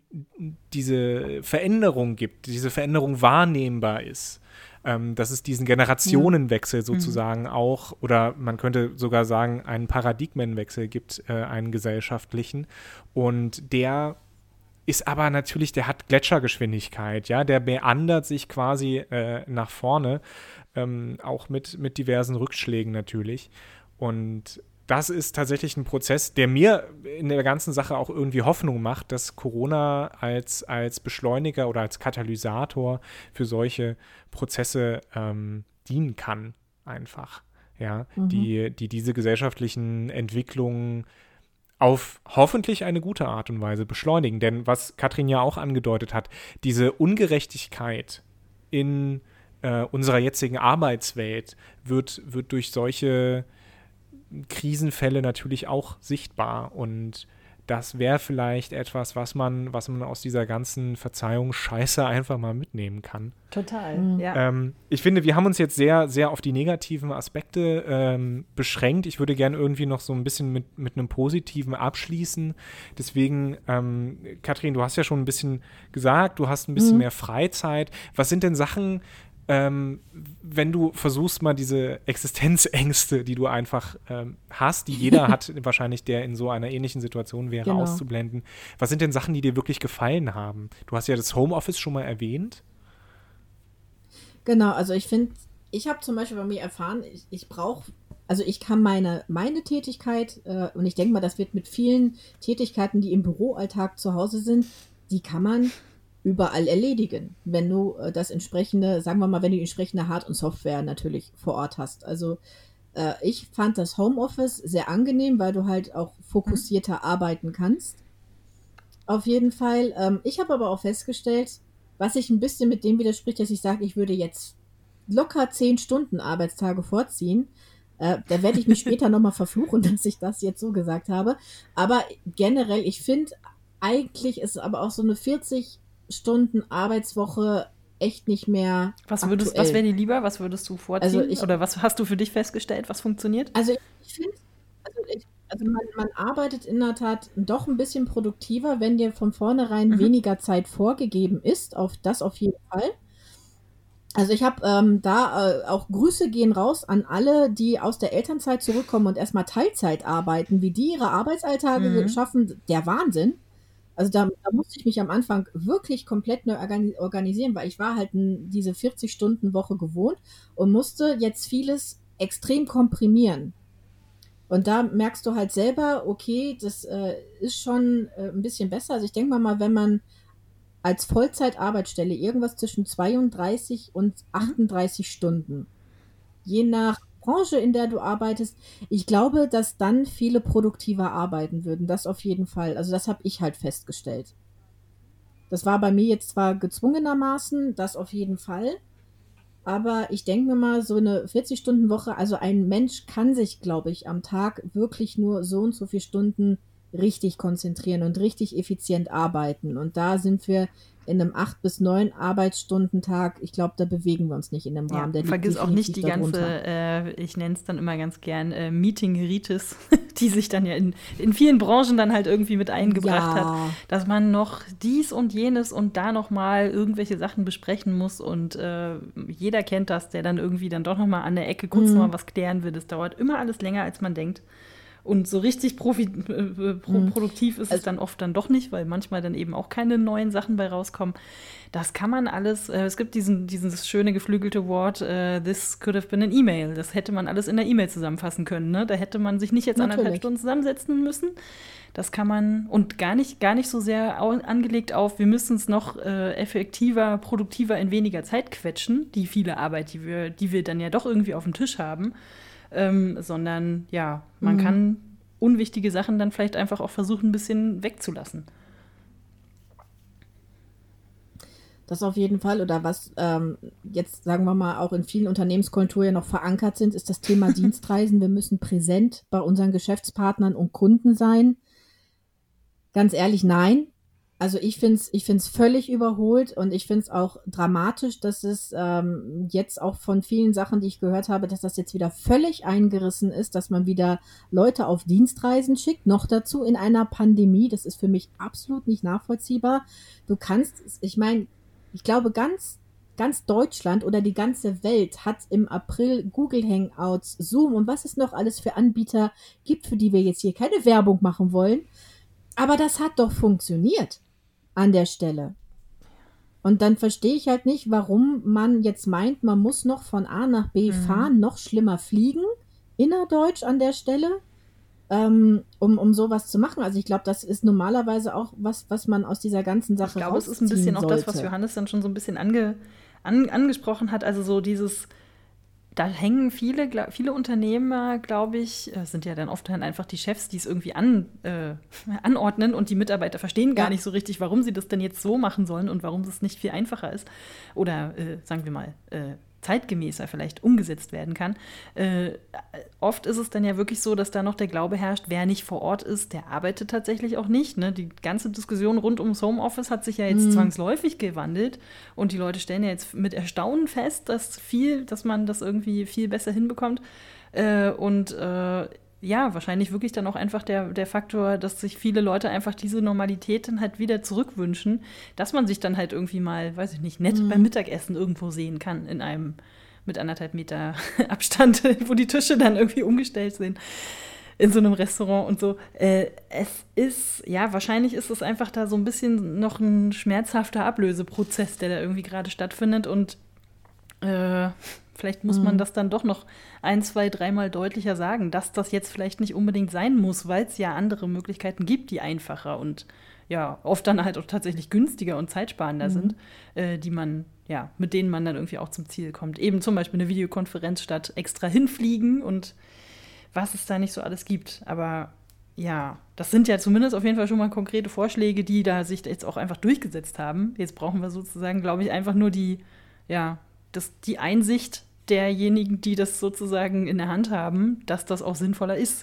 diese Veränderung gibt, diese Veränderung wahrnehmbar ist. Ähm, dass es diesen Generationenwechsel sozusagen mhm. auch, oder man könnte sogar sagen, einen Paradigmenwechsel gibt, äh, einen gesellschaftlichen. Und der ist aber natürlich, der hat Gletschergeschwindigkeit, ja, der meandert sich quasi äh, nach vorne, ähm, auch mit, mit diversen Rückschlägen natürlich. Und das ist tatsächlich ein Prozess, der mir in der ganzen Sache auch irgendwie Hoffnung macht, dass Corona als, als Beschleuniger oder als Katalysator für solche Prozesse ähm, dienen kann, einfach. Ja, mhm. die, die diese gesellschaftlichen Entwicklungen auf hoffentlich eine gute Art und Weise beschleunigen. Denn was Katrin ja auch angedeutet hat, diese Ungerechtigkeit in äh, unserer jetzigen Arbeitswelt wird, wird durch solche Krisenfälle natürlich auch sichtbar. Und das wäre vielleicht etwas, was man, was man aus dieser ganzen Verzeihungsscheiße einfach mal mitnehmen kann. Total, mhm. ja. Ähm, ich finde, wir haben uns jetzt sehr, sehr auf die negativen Aspekte ähm, beschränkt. Ich würde gerne irgendwie noch so ein bisschen mit, mit einem Positiven abschließen. Deswegen, ähm, Katrin, du hast ja schon ein bisschen gesagt, du hast ein bisschen mhm. mehr Freizeit. Was sind denn Sachen, Ähm, wenn du versuchst, mal diese Existenzängste, die du einfach ähm, hast, die jeder hat, wahrscheinlich, der in so einer ähnlichen Situation wäre, genau. auszublenden. Was sind denn Sachen, die dir wirklich gefallen haben? Du hast ja das Homeoffice schon mal erwähnt. Genau, also ich finde, ich habe zum Beispiel bei mir erfahren, ich, ich brauche, also ich kann meine, meine Tätigkeit, äh, und ich denke mal, das wird mit vielen Tätigkeiten, die im Büroalltag zu Hause sind, die kann man überall erledigen, wenn du äh, das entsprechende, sagen wir mal, wenn du die entsprechende Hard- und Software natürlich vor Ort hast. Also äh, ich fand das Homeoffice sehr angenehm, weil du halt auch fokussierter mhm. arbeiten kannst. Auf jeden Fall. Ähm, ich habe aber auch festgestellt, was sich ein bisschen mit dem widerspricht, dass ich sage, ich würde jetzt locker zehn Stunden Arbeitstage vorziehen. Äh, da werde ich mich später nochmal verfluchen, dass ich das jetzt so gesagt habe. Aber generell, ich finde, eigentlich ist aber auch so eine vierzig Stunden Arbeitswoche echt nicht mehr Was würdest, aktuell. was wäre dir lieber? Was würdest du vorziehen? Also ich, Oder was hast du für dich festgestellt, was funktioniert? Also ich, ich finde, also, ich, also man, man arbeitet in der Tat doch ein bisschen produktiver, wenn dir von vornherein mhm. weniger Zeit vorgegeben ist, auf das auf jeden Fall. Also ich habe ähm, da äh, auch Grüße gehen raus an alle, die aus der Elternzeit zurückkommen und erstmal Teilzeit arbeiten, wie die ihre Arbeitsalltage Mhm. schaffen, der Wahnsinn. Also da, da musste ich mich am Anfang wirklich komplett neu organisieren, weil ich war halt n, diese vierzig-Stunden-Woche gewohnt und musste jetzt vieles extrem komprimieren. Und da merkst du halt selber, okay, das äh, ist schon äh, ein bisschen besser. Also ich denke mal, mal, wenn man als Vollzeitarbeitsstelle irgendwas zwischen zweiunddreißig und achtunddreißig Stunden, je nach Branche, in der du arbeitest, ich glaube, dass dann viele produktiver arbeiten würden. Das auf jeden Fall. Also das habe ich halt festgestellt. Das war bei mir jetzt zwar gezwungenermaßen, das auf jeden Fall, aber ich denke mir mal, so eine vierzig-Stunden-Woche, also ein Mensch kann sich, glaube ich, am Tag wirklich nur so und so viele Stunden richtig konzentrieren und richtig effizient arbeiten. Und da sind wir in einem acht bis neun Arbeitsstunden-Tag, ich glaube, da bewegen wir uns nicht in dem Rahmen. Ja, Der vergiss auch nicht die darunter. ganze, äh, ich nenne es dann immer ganz gern, äh, Meeting-Ritis, die sich dann ja in, in vielen Branchen dann halt irgendwie mit eingebracht Ja. hat, dass man noch dies und jenes und da noch mal irgendwelche Sachen besprechen muss und äh, jeder kennt das, der dann irgendwie dann doch noch mal an der Ecke kurz Mhm. noch mal was klären will. Das dauert immer alles länger, als man denkt. Und so richtig profi- äh, pro- Mhm. produktiv ist es dann oft dann doch nicht, weil manchmal dann eben auch keine neuen Sachen bei rauskommen. Das kann man alles, äh, es gibt diesen, dieses schöne geflügelte Wort, äh, this could have been an email. Das hätte man alles in der E-Mail zusammenfassen können. Ne? Da hätte man sich nicht jetzt Natürlich. anderthalb Stunden zusammensetzen müssen. Das kann man, und gar nicht, gar nicht so sehr au- angelegt auf, wir müssen es noch äh, effektiver, produktiver in weniger Zeit quetschen, die viele Arbeit, die wir, die wir dann ja doch irgendwie auf dem Tisch haben. Ähm, sondern ja, man Mhm. kann unwichtige Sachen dann vielleicht einfach auch versuchen, ein bisschen wegzulassen. Das auf jeden Fall. Oder was ähm, jetzt, sagen wir mal, auch in vielen Unternehmenskulturen ja noch verankert sind, ist das Thema Dienstreisen. Wir müssen präsent bei unseren Geschäftspartnern und Kunden sein. Ganz ehrlich, nein. Also ich finde es ich find's völlig überholt und ich finde es auch dramatisch, dass es ähm, jetzt auch von vielen Sachen, die ich gehört habe, dass das jetzt wieder völlig eingerissen ist, dass man wieder Leute auf Dienstreisen schickt, noch dazu in einer Pandemie. Das ist für mich absolut nicht nachvollziehbar. Du kannst, ich meine, ich glaube ganz, ganz Deutschland oder die ganze Welt hat im April Google Hangouts, Zoom und was es noch alles für Anbieter gibt, für die wir jetzt hier keine Werbung machen wollen. Aber das hat doch funktioniert an der Stelle. Und dann verstehe ich halt nicht, warum man jetzt meint, man muss noch von A nach B Mhm. fahren, noch schlimmer fliegen, innerdeutsch an der Stelle. ähm, um, um sowas zu machen. Also ich glaube, das ist normalerweise auch was, was man aus dieser ganzen Sache Ich glaube, es ist ein bisschen auch sollte. das, was Johannes dann schon so ein bisschen ange, an, angesprochen hat. Also so dieses, da hängen viele, glaub, viele Unternehmer, glaube ich, es sind ja dann oft dann einfach die Chefs, die es irgendwie an, äh, anordnen und die Mitarbeiter verstehen gar Ja. nicht so richtig, warum sie das denn jetzt so machen sollen und warum es nicht viel einfacher ist oder, äh, sagen wir mal, äh, zeitgemäßer vielleicht umgesetzt werden kann. Äh, oft ist es dann ja wirklich so, dass da noch der Glaube herrscht, wer nicht vor Ort ist, der arbeitet tatsächlich auch nicht. Ne? Die ganze Diskussion rund ums Homeoffice hat sich ja jetzt Mhm. zwangsläufig gewandelt und die Leute stellen ja jetzt mit Erstaunen fest, dass viel, dass man das irgendwie viel besser hinbekommt. Äh, und äh, ja, wahrscheinlich wirklich dann auch einfach der, der Faktor, dass sich viele Leute einfach diese Normalität dann halt wieder zurückwünschen, dass man sich dann halt irgendwie mal, weiß ich nicht, nett Mhm. beim Mittagessen irgendwo sehen kann, in einem mit anderthalb Meter Abstand, wo die Tische dann irgendwie umgestellt sind, in so einem Restaurant und so. Äh, es ist, ja, wahrscheinlich ist es einfach da so ein bisschen noch ein schmerzhafter Ablöseprozess, der da irgendwie gerade stattfindet und äh, vielleicht muss man Mhm. das dann doch noch ein, zwei, dreimal deutlicher sagen, dass das jetzt vielleicht nicht unbedingt sein muss, weil es ja andere Möglichkeiten gibt, die einfacher und ja, oft dann halt auch tatsächlich günstiger und zeitsparender Mhm. sind, äh, die man, ja, mit denen man dann irgendwie auch zum Ziel kommt. Eben zum Beispiel eine Videokonferenz statt extra hinfliegen und was es da nicht so alles gibt. Aber ja, das sind ja zumindest auf jeden Fall schon mal konkrete Vorschläge, die da sich jetzt auch einfach durchgesetzt haben. Jetzt brauchen wir sozusagen, glaube ich, einfach nur die, ja, das, die Einsicht derjenigen, die das sozusagen in der Hand haben, dass das auch sinnvoller ist.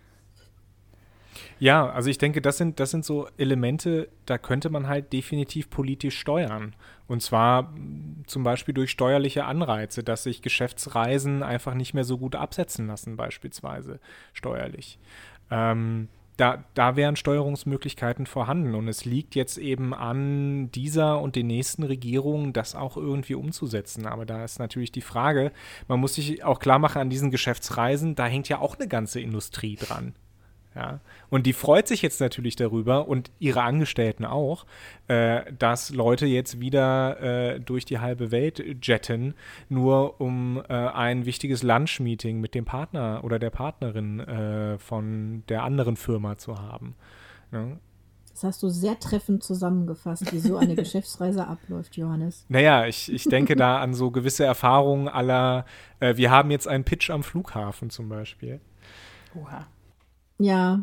Ja, also ich denke, das sind, das sind so Elemente, da könnte man halt definitiv politisch steuern. Und zwar mh, zum Beispiel durch steuerliche Anreize, dass sich Geschäftsreisen einfach nicht mehr so gut absetzen lassen, beispielsweise steuerlich. Ähm, da, da wären Steuerungsmöglichkeiten vorhanden. Und es liegt jetzt eben an dieser und den nächsten Regierungen, das auch irgendwie umzusetzen. Aber da ist natürlich die Frage, man muss sich auch klar machen, an diesen Geschäftsreisen, da hängt ja auch eine ganze Industrie dran. Ja, und die freut sich jetzt natürlich darüber und ihre Angestellten auch, äh, dass Leute jetzt wieder äh, durch die halbe Welt jetten, nur um äh, ein wichtiges Lunch-Meeting mit dem Partner oder der Partnerin äh, von der anderen Firma zu haben. Ja. Das hast du sehr treffend zusammengefasst, wie so eine Geschäftsreise abläuft, Johannes. Naja, ich, ich denke da an so gewisse Erfahrungen aller, äh, wir haben jetzt einen Pitch am Flughafen zum Beispiel. Oha. Ja.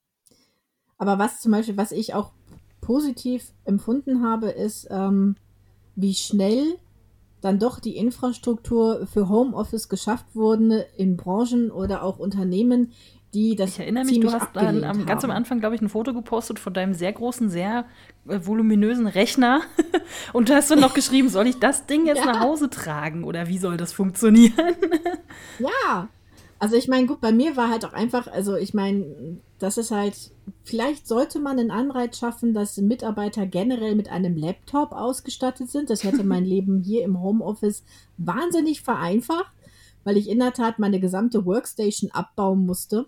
Aber was zum Beispiel, was ich auch positiv empfunden habe, ist, ähm, wie schnell dann doch die Infrastruktur für Homeoffice geschafft wurde in Branchen oder auch Unternehmen, die das Ich erinnere mich, ziemlich du hast dann abgelehnt am, ganz am haben. Anfang, glaube ich, ein Foto gepostet von deinem sehr großen, sehr äh, voluminösen Rechner. Und da hast du noch geschrieben, soll ich das Ding jetzt Ja. nach Hause tragen oder wie soll das funktionieren? Ja, also ich meine, gut, bei mir war halt auch einfach, also ich meine, das ist halt, vielleicht sollte man einen Anreiz schaffen, dass Mitarbeiter generell mit einem Laptop ausgestattet sind. Das hätte mein Leben hier im Homeoffice wahnsinnig vereinfacht, weil ich in der Tat meine gesamte Workstation abbauen musste.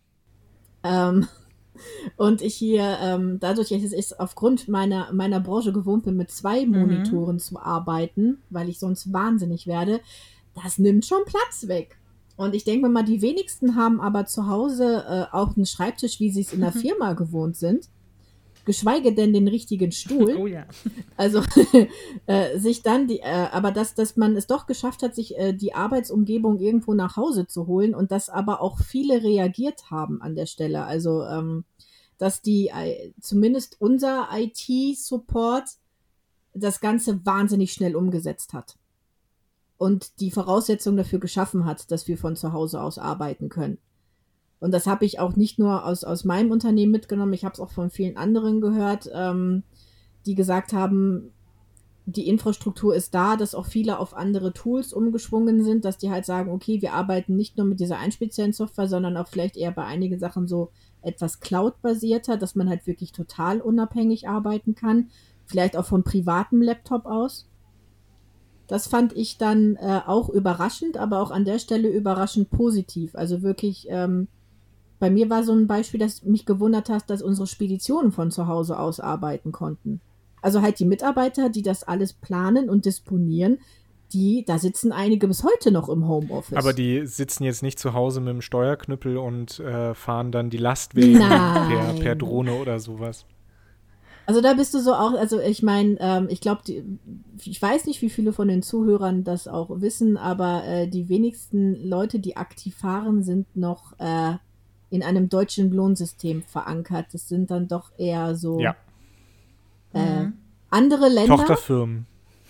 Ähm, und ich hier, ähm, dadurch, dass ich aufgrund meiner, meiner Branche gewohnt bin, mit zwei Monitoren zu arbeiten, weil ich sonst wahnsinnig werde, das nimmt schon Platz weg. Und ich denke mir mal, die wenigsten haben aber zu Hause äh, auch einen Schreibtisch, wie sie es in der Firma gewohnt sind. Geschweige denn den richtigen Stuhl. Oh ja. Also äh, sich dann die, äh, aber dass, dass man es doch geschafft hat, sich äh, die Arbeitsumgebung irgendwo nach Hause zu holen und dass aber auch viele reagiert haben an der Stelle. Also ähm, dass die äh, zumindest unser I T-Support das Ganze wahnsinnig schnell umgesetzt hat und die Voraussetzungen dafür geschaffen hat, dass wir von zu Hause aus arbeiten können. Und das habe ich auch nicht nur aus, aus meinem Unternehmen mitgenommen, ich habe es auch von vielen anderen gehört, ähm, die gesagt haben, die Infrastruktur ist da, dass auch viele auf andere Tools umgeschwungen sind, dass die halt sagen, okay, wir arbeiten nicht nur mit dieser einspeziellen Software, sondern auch vielleicht eher bei einigen Sachen so etwas Cloud-basierter, dass man halt wirklich total unabhängig arbeiten kann, vielleicht auch vom privaten Laptop aus. Das fand ich dann äh, auch überraschend, aber auch an der Stelle überraschend positiv. Also wirklich, ähm, bei mir war so ein Beispiel, das mich gewundert hat, dass unsere Speditionen von zu Hause aus arbeiten konnten. Also halt die Mitarbeiter, die das alles planen und disponieren, die, da sitzen einige bis heute noch im Homeoffice. Aber die sitzen jetzt nicht zu Hause mit dem Steuerknüppel und äh, fahren dann die Lastwagen per, per Drohne oder sowas. Also da bist du so auch, also ich meine, ähm, ich glaube, ich weiß nicht, wie viele von den Zuhörern das auch wissen, aber äh, die wenigsten Leute, die aktiv fahren, sind noch äh, in einem deutschen Lohnsystem verankert. Das sind dann doch eher so ja. äh, Mhm. andere Länder. Tochterfirmen.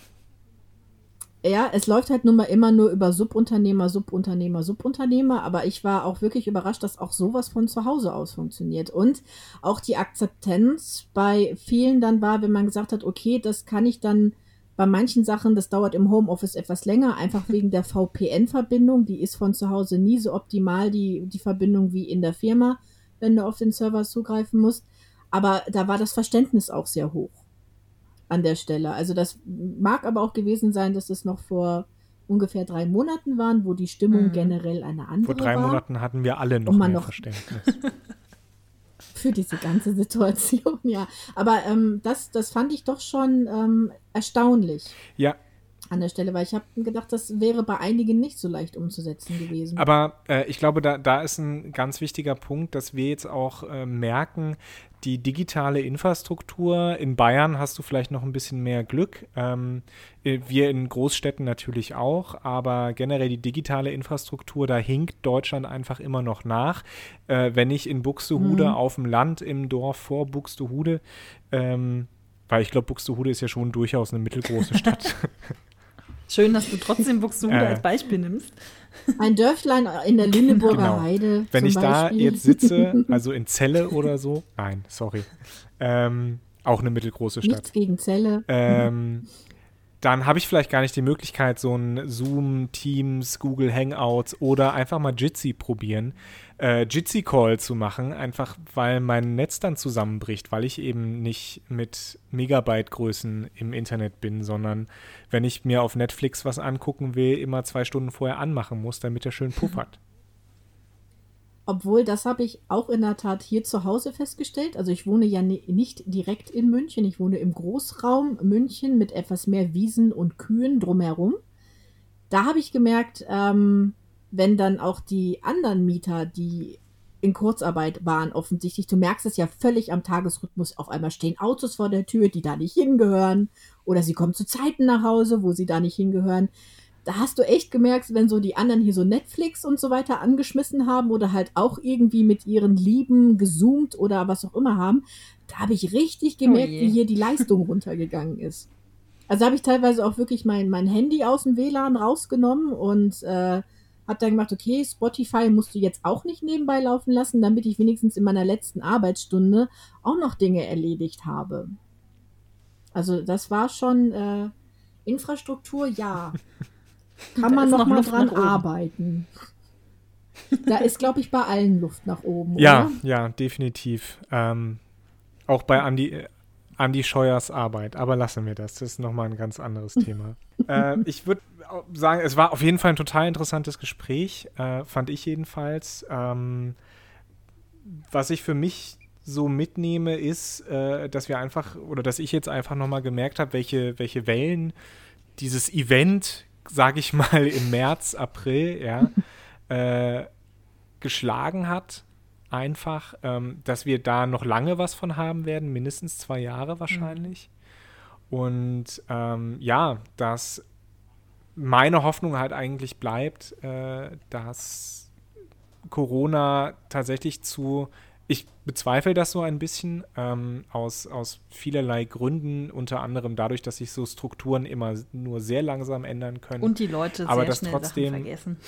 Ja, es läuft halt nun mal immer nur über Subunternehmer, Subunternehmer, Subunternehmer, aber ich war auch wirklich überrascht, dass auch sowas von zu Hause aus funktioniert. Und auch die Akzeptanz bei vielen dann war, wenn man gesagt hat, okay, das kann ich dann bei manchen Sachen, das dauert im Homeoffice etwas länger, einfach wegen der V P N-Verbindung, die ist von zu Hause nie so optimal, die, die Verbindung wie in der Firma, wenn du auf den Server zugreifen musst. Aber da war das Verständnis auch sehr hoch an der Stelle. Also das mag aber auch gewesen sein, dass es noch vor ungefähr drei Monaten waren, wo die Stimmung Mhm. generell eine andere Vor drei war. Monaten hatten wir alle noch Und man mehr noch- Verständnis. Für diese ganze Situation, ja. Aber ähm, das, das fand ich doch schon ähm, erstaunlich Ja, an der Stelle, weil ich habe gedacht, das wäre bei einigen nicht so leicht umzusetzen gewesen. aber äh, ich glaube, da, da ist ein ganz wichtiger Punkt, dass wir jetzt auch äh, merken, die digitale Infrastruktur, in Bayern hast du vielleicht noch ein bisschen mehr Glück, ähm, äh, wir in Großstädten natürlich auch, aber generell die digitale Infrastruktur, da hinkt Deutschland einfach immer noch nach. Äh, wenn ich in Buxtehude Mhm. auf dem Land im Dorf vor Buxtehude, ähm, weil ich glaube, Buxtehude ist ja schon durchaus eine mittelgroße Stadt. Schön, dass du trotzdem Buxtehude Äh. als Beispiel nimmst. Ein Dörflein in der Lüneburger Genau. Heide Wenn zum ich da Beispiel. jetzt sitze, also in Celle oder so, nein, sorry, ähm, auch eine mittelgroße Stadt, Nichts gegen Zelle. ähm, dann habe ich vielleicht gar nicht die Möglichkeit, so ein Zoom, Teams, Google Hangouts oder einfach mal Jitsi probieren, äh, Jitsi-Call zu machen, einfach weil mein Netz dann zusammenbricht, weil ich eben nicht mit Megabyte-Größen im Internet bin, sondern wenn ich mir auf Netflix was angucken will, immer zwei Stunden vorher anmachen muss, damit er schön puffert. Obwohl, das habe ich auch in der Tat hier zu Hause festgestellt. Also ich wohne ja ni- nicht direkt in München. Ich wohne im Großraum München mit etwas mehr Wiesen und Kühen drumherum. Da habe ich gemerkt, ähm, wenn dann auch die anderen Mieter, die in Kurzarbeit waren, offensichtlich, du merkst es ja völlig am Tagesrhythmus, auf einmal stehen Autos vor der Tür, die da nicht hingehören, oder sie kommen zu Zeiten nach Hause, wo sie da nicht hingehören. Da hast du echt gemerkt, wenn so die anderen hier so Netflix und so weiter angeschmissen haben oder halt auch irgendwie mit ihren Lieben gezoomt oder was auch immer haben, da habe ich richtig gemerkt, je. wie hier die Leistung runtergegangen ist. Also habe ich teilweise auch wirklich mein, mein Handy aus dem W L A N rausgenommen und äh, habe dann gemacht, okay, Spotify musst du jetzt auch nicht nebenbei laufen lassen, damit ich wenigstens in meiner letzten Arbeitsstunde auch noch Dinge erledigt habe. Also das war schon äh, Infrastruktur, ja. Kann Da man ist noch, noch mal Luft dran nach oben. arbeiten. Da ist, glaube ich, bei allen Luft nach oben, Ja, oder? ja, definitiv. Ähm, auch bei Andi, äh, Andi Scheuers Arbeit. Aber lassen wir das. Das ist nochmal ein ganz anderes Thema. äh, ich würde sagen, es war auf jeden Fall ein total interessantes Gespräch. Äh, fand ich jedenfalls. Ähm, was ich für mich so mitnehme, ist, äh, dass wir einfach, oder dass ich jetzt einfach nochmal gemerkt habe, welche, welche Wellen dieses Event, sage ich mal, im März, April, ja, äh, geschlagen hat. Einfach, ähm, dass wir da noch lange was von haben werden, mindestens zwei Jahre wahrscheinlich. Mhm. Und ähm, ja, dass meine Hoffnung halt eigentlich bleibt, äh, dass Corona tatsächlich zu, ich bezweifle das so ein bisschen, ähm, aus, aus vielerlei Gründen, unter anderem dadurch, dass sich so Strukturen immer nur sehr langsam ändern können. Und die Leute Aber sehr das schnell trotzdem, Sachen vergessen.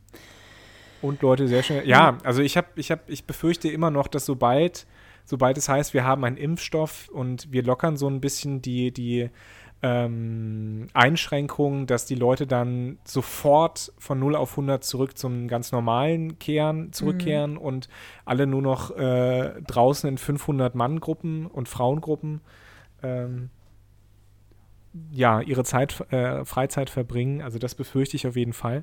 Und Leute sehr schnell. Ja, also ich habe, ich habe, ich befürchte immer noch, dass sobald, sobald es heißt, wir haben einen Impfstoff und wir lockern so ein bisschen die, die ähm, Einschränkungen, dass die Leute dann sofort von null auf hundert zurück zum ganz normalen Kehren, zurückkehren mhm. und alle nur noch äh, draußen in fünfhundert-Mann-Gruppen und Frauengruppen ähm, ja, ihre Zeit, äh, Freizeit verbringen. Also das befürchte ich auf jeden Fall.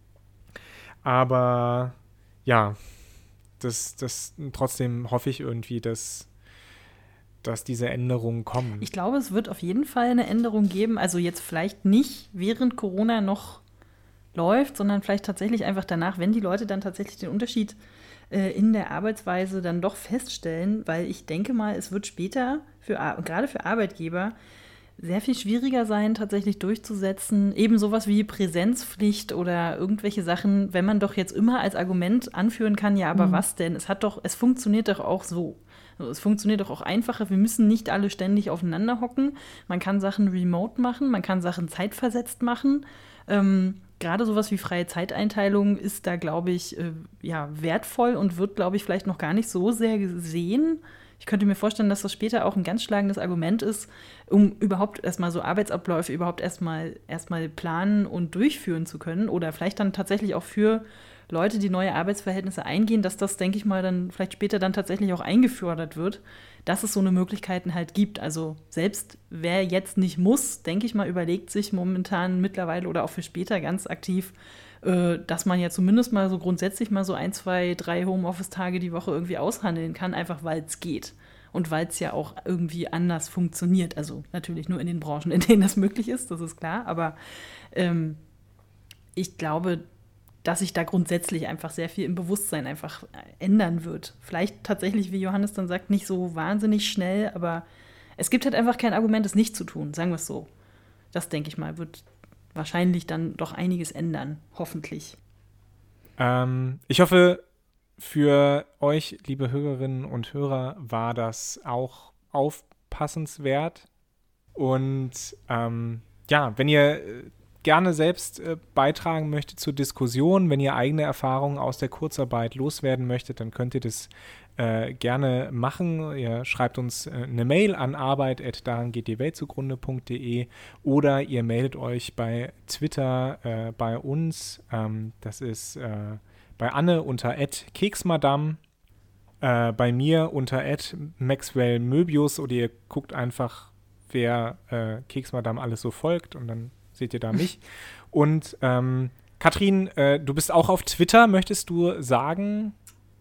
Aber ja, das, das trotzdem hoffe ich irgendwie, dass dass diese Änderungen kommen? Ich glaube, es wird auf jeden Fall eine Änderung geben. Also jetzt vielleicht nicht während Corona noch läuft, sondern vielleicht tatsächlich einfach danach, wenn die Leute dann tatsächlich den Unterschied äh, in der Arbeitsweise dann doch feststellen, weil ich denke mal, es wird später, für, gerade für Arbeitgeber, sehr viel schwieriger sein, tatsächlich durchzusetzen. Eben sowas wie Präsenzpflicht oder irgendwelche Sachen, wenn man doch jetzt immer als Argument anführen kann, ja, aber mhm. was denn? Es hat doch, es funktioniert doch auch so. Also es funktioniert doch auch einfacher. Wir müssen nicht alle ständig aufeinander hocken. Man kann Sachen remote machen, man kann Sachen zeitversetzt machen. Ähm, gerade sowas wie freie Zeiteinteilung ist da, glaube ich, äh, ja, wertvoll und wird, glaube ich, vielleicht noch gar nicht so sehr gesehen. Ich könnte mir vorstellen, dass das später auch ein ganz schlagendes Argument ist, um überhaupt erstmal so Arbeitsabläufe überhaupt erstmal erstmal planen und durchführen zu können oder vielleicht dann tatsächlich auch für Leute, die neue Arbeitsverhältnisse eingehen, dass das, denke ich mal, dann vielleicht später dann tatsächlich auch eingefordert wird, dass es so eine Möglichkeiten halt gibt. Also selbst wer jetzt nicht muss, denke ich mal, überlegt sich momentan mittlerweile oder auch für später ganz aktiv, dass man ja zumindest mal so grundsätzlich mal so ein, zwei, drei Homeoffice-Tage die Woche irgendwie aushandeln kann, einfach weil es geht. Und weil es ja auch irgendwie anders funktioniert. Also natürlich nur in den Branchen, in denen das möglich ist, das ist klar. Aber ähm, ich glaube, dass sich da grundsätzlich einfach sehr viel im Bewusstsein einfach ändern wird. Vielleicht tatsächlich, wie Johannes dann sagt, nicht so wahnsinnig schnell, aber es gibt halt einfach kein Argument, es nicht zu tun, sagen wir es so. Das, denke ich mal, wird wahrscheinlich dann doch einiges ändern, hoffentlich. Ähm, ich hoffe, für euch, liebe Hörerinnen und Hörer, war das auch aufpassenswert. Und ähm, ja, wenn ihr gerne selbst äh, beitragen möchtet zur Diskussion, wenn ihr eigene Erfahrungen aus der Kurzarbeit loswerden möchtet, dann könnt ihr das äh, gerne machen. Ihr schreibt uns äh, eine Mail an arbeit at daran geht die Welt zugrunde punkt de oder ihr meldet euch bei Twitter äh, bei uns. Ähm, das ist äh, bei Anne unter at keksmadam, äh, bei mir unter at maxwellmöbius oder ihr guckt einfach, wer äh, Keksmadam alles so folgt und dann seht ihr da mich. Und ähm, Katrin, äh, du bist auch auf Twitter, möchtest du sagen?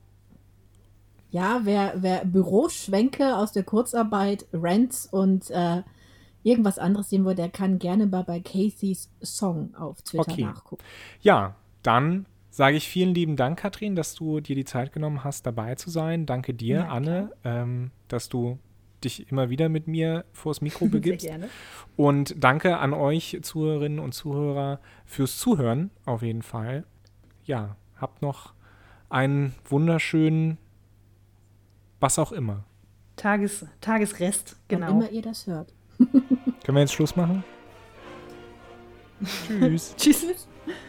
Ja, wer, wer Büroschwenke aus der Kurzarbeit, Rants und äh, irgendwas anderes sehen will, der kann gerne bei, bei Casey's Song auf Twitter okay. nachgucken. Ja, dann sage ich vielen lieben Dank, Katrin, dass du dir die Zeit genommen hast, dabei zu sein. Danke dir, ja, Anne, ähm, dass du dich immer wieder mit mir vors Mikro begibst. Sehr gerne. Und danke an euch Zuhörerinnen und Zuhörer fürs Zuhören auf jeden Fall. Ja, habt noch einen wunderschönen was auch immer. Tages, Tagesrest, genau. Wann immer ihr das hört. Können wir jetzt Schluss machen? Tschüss. Tschüss.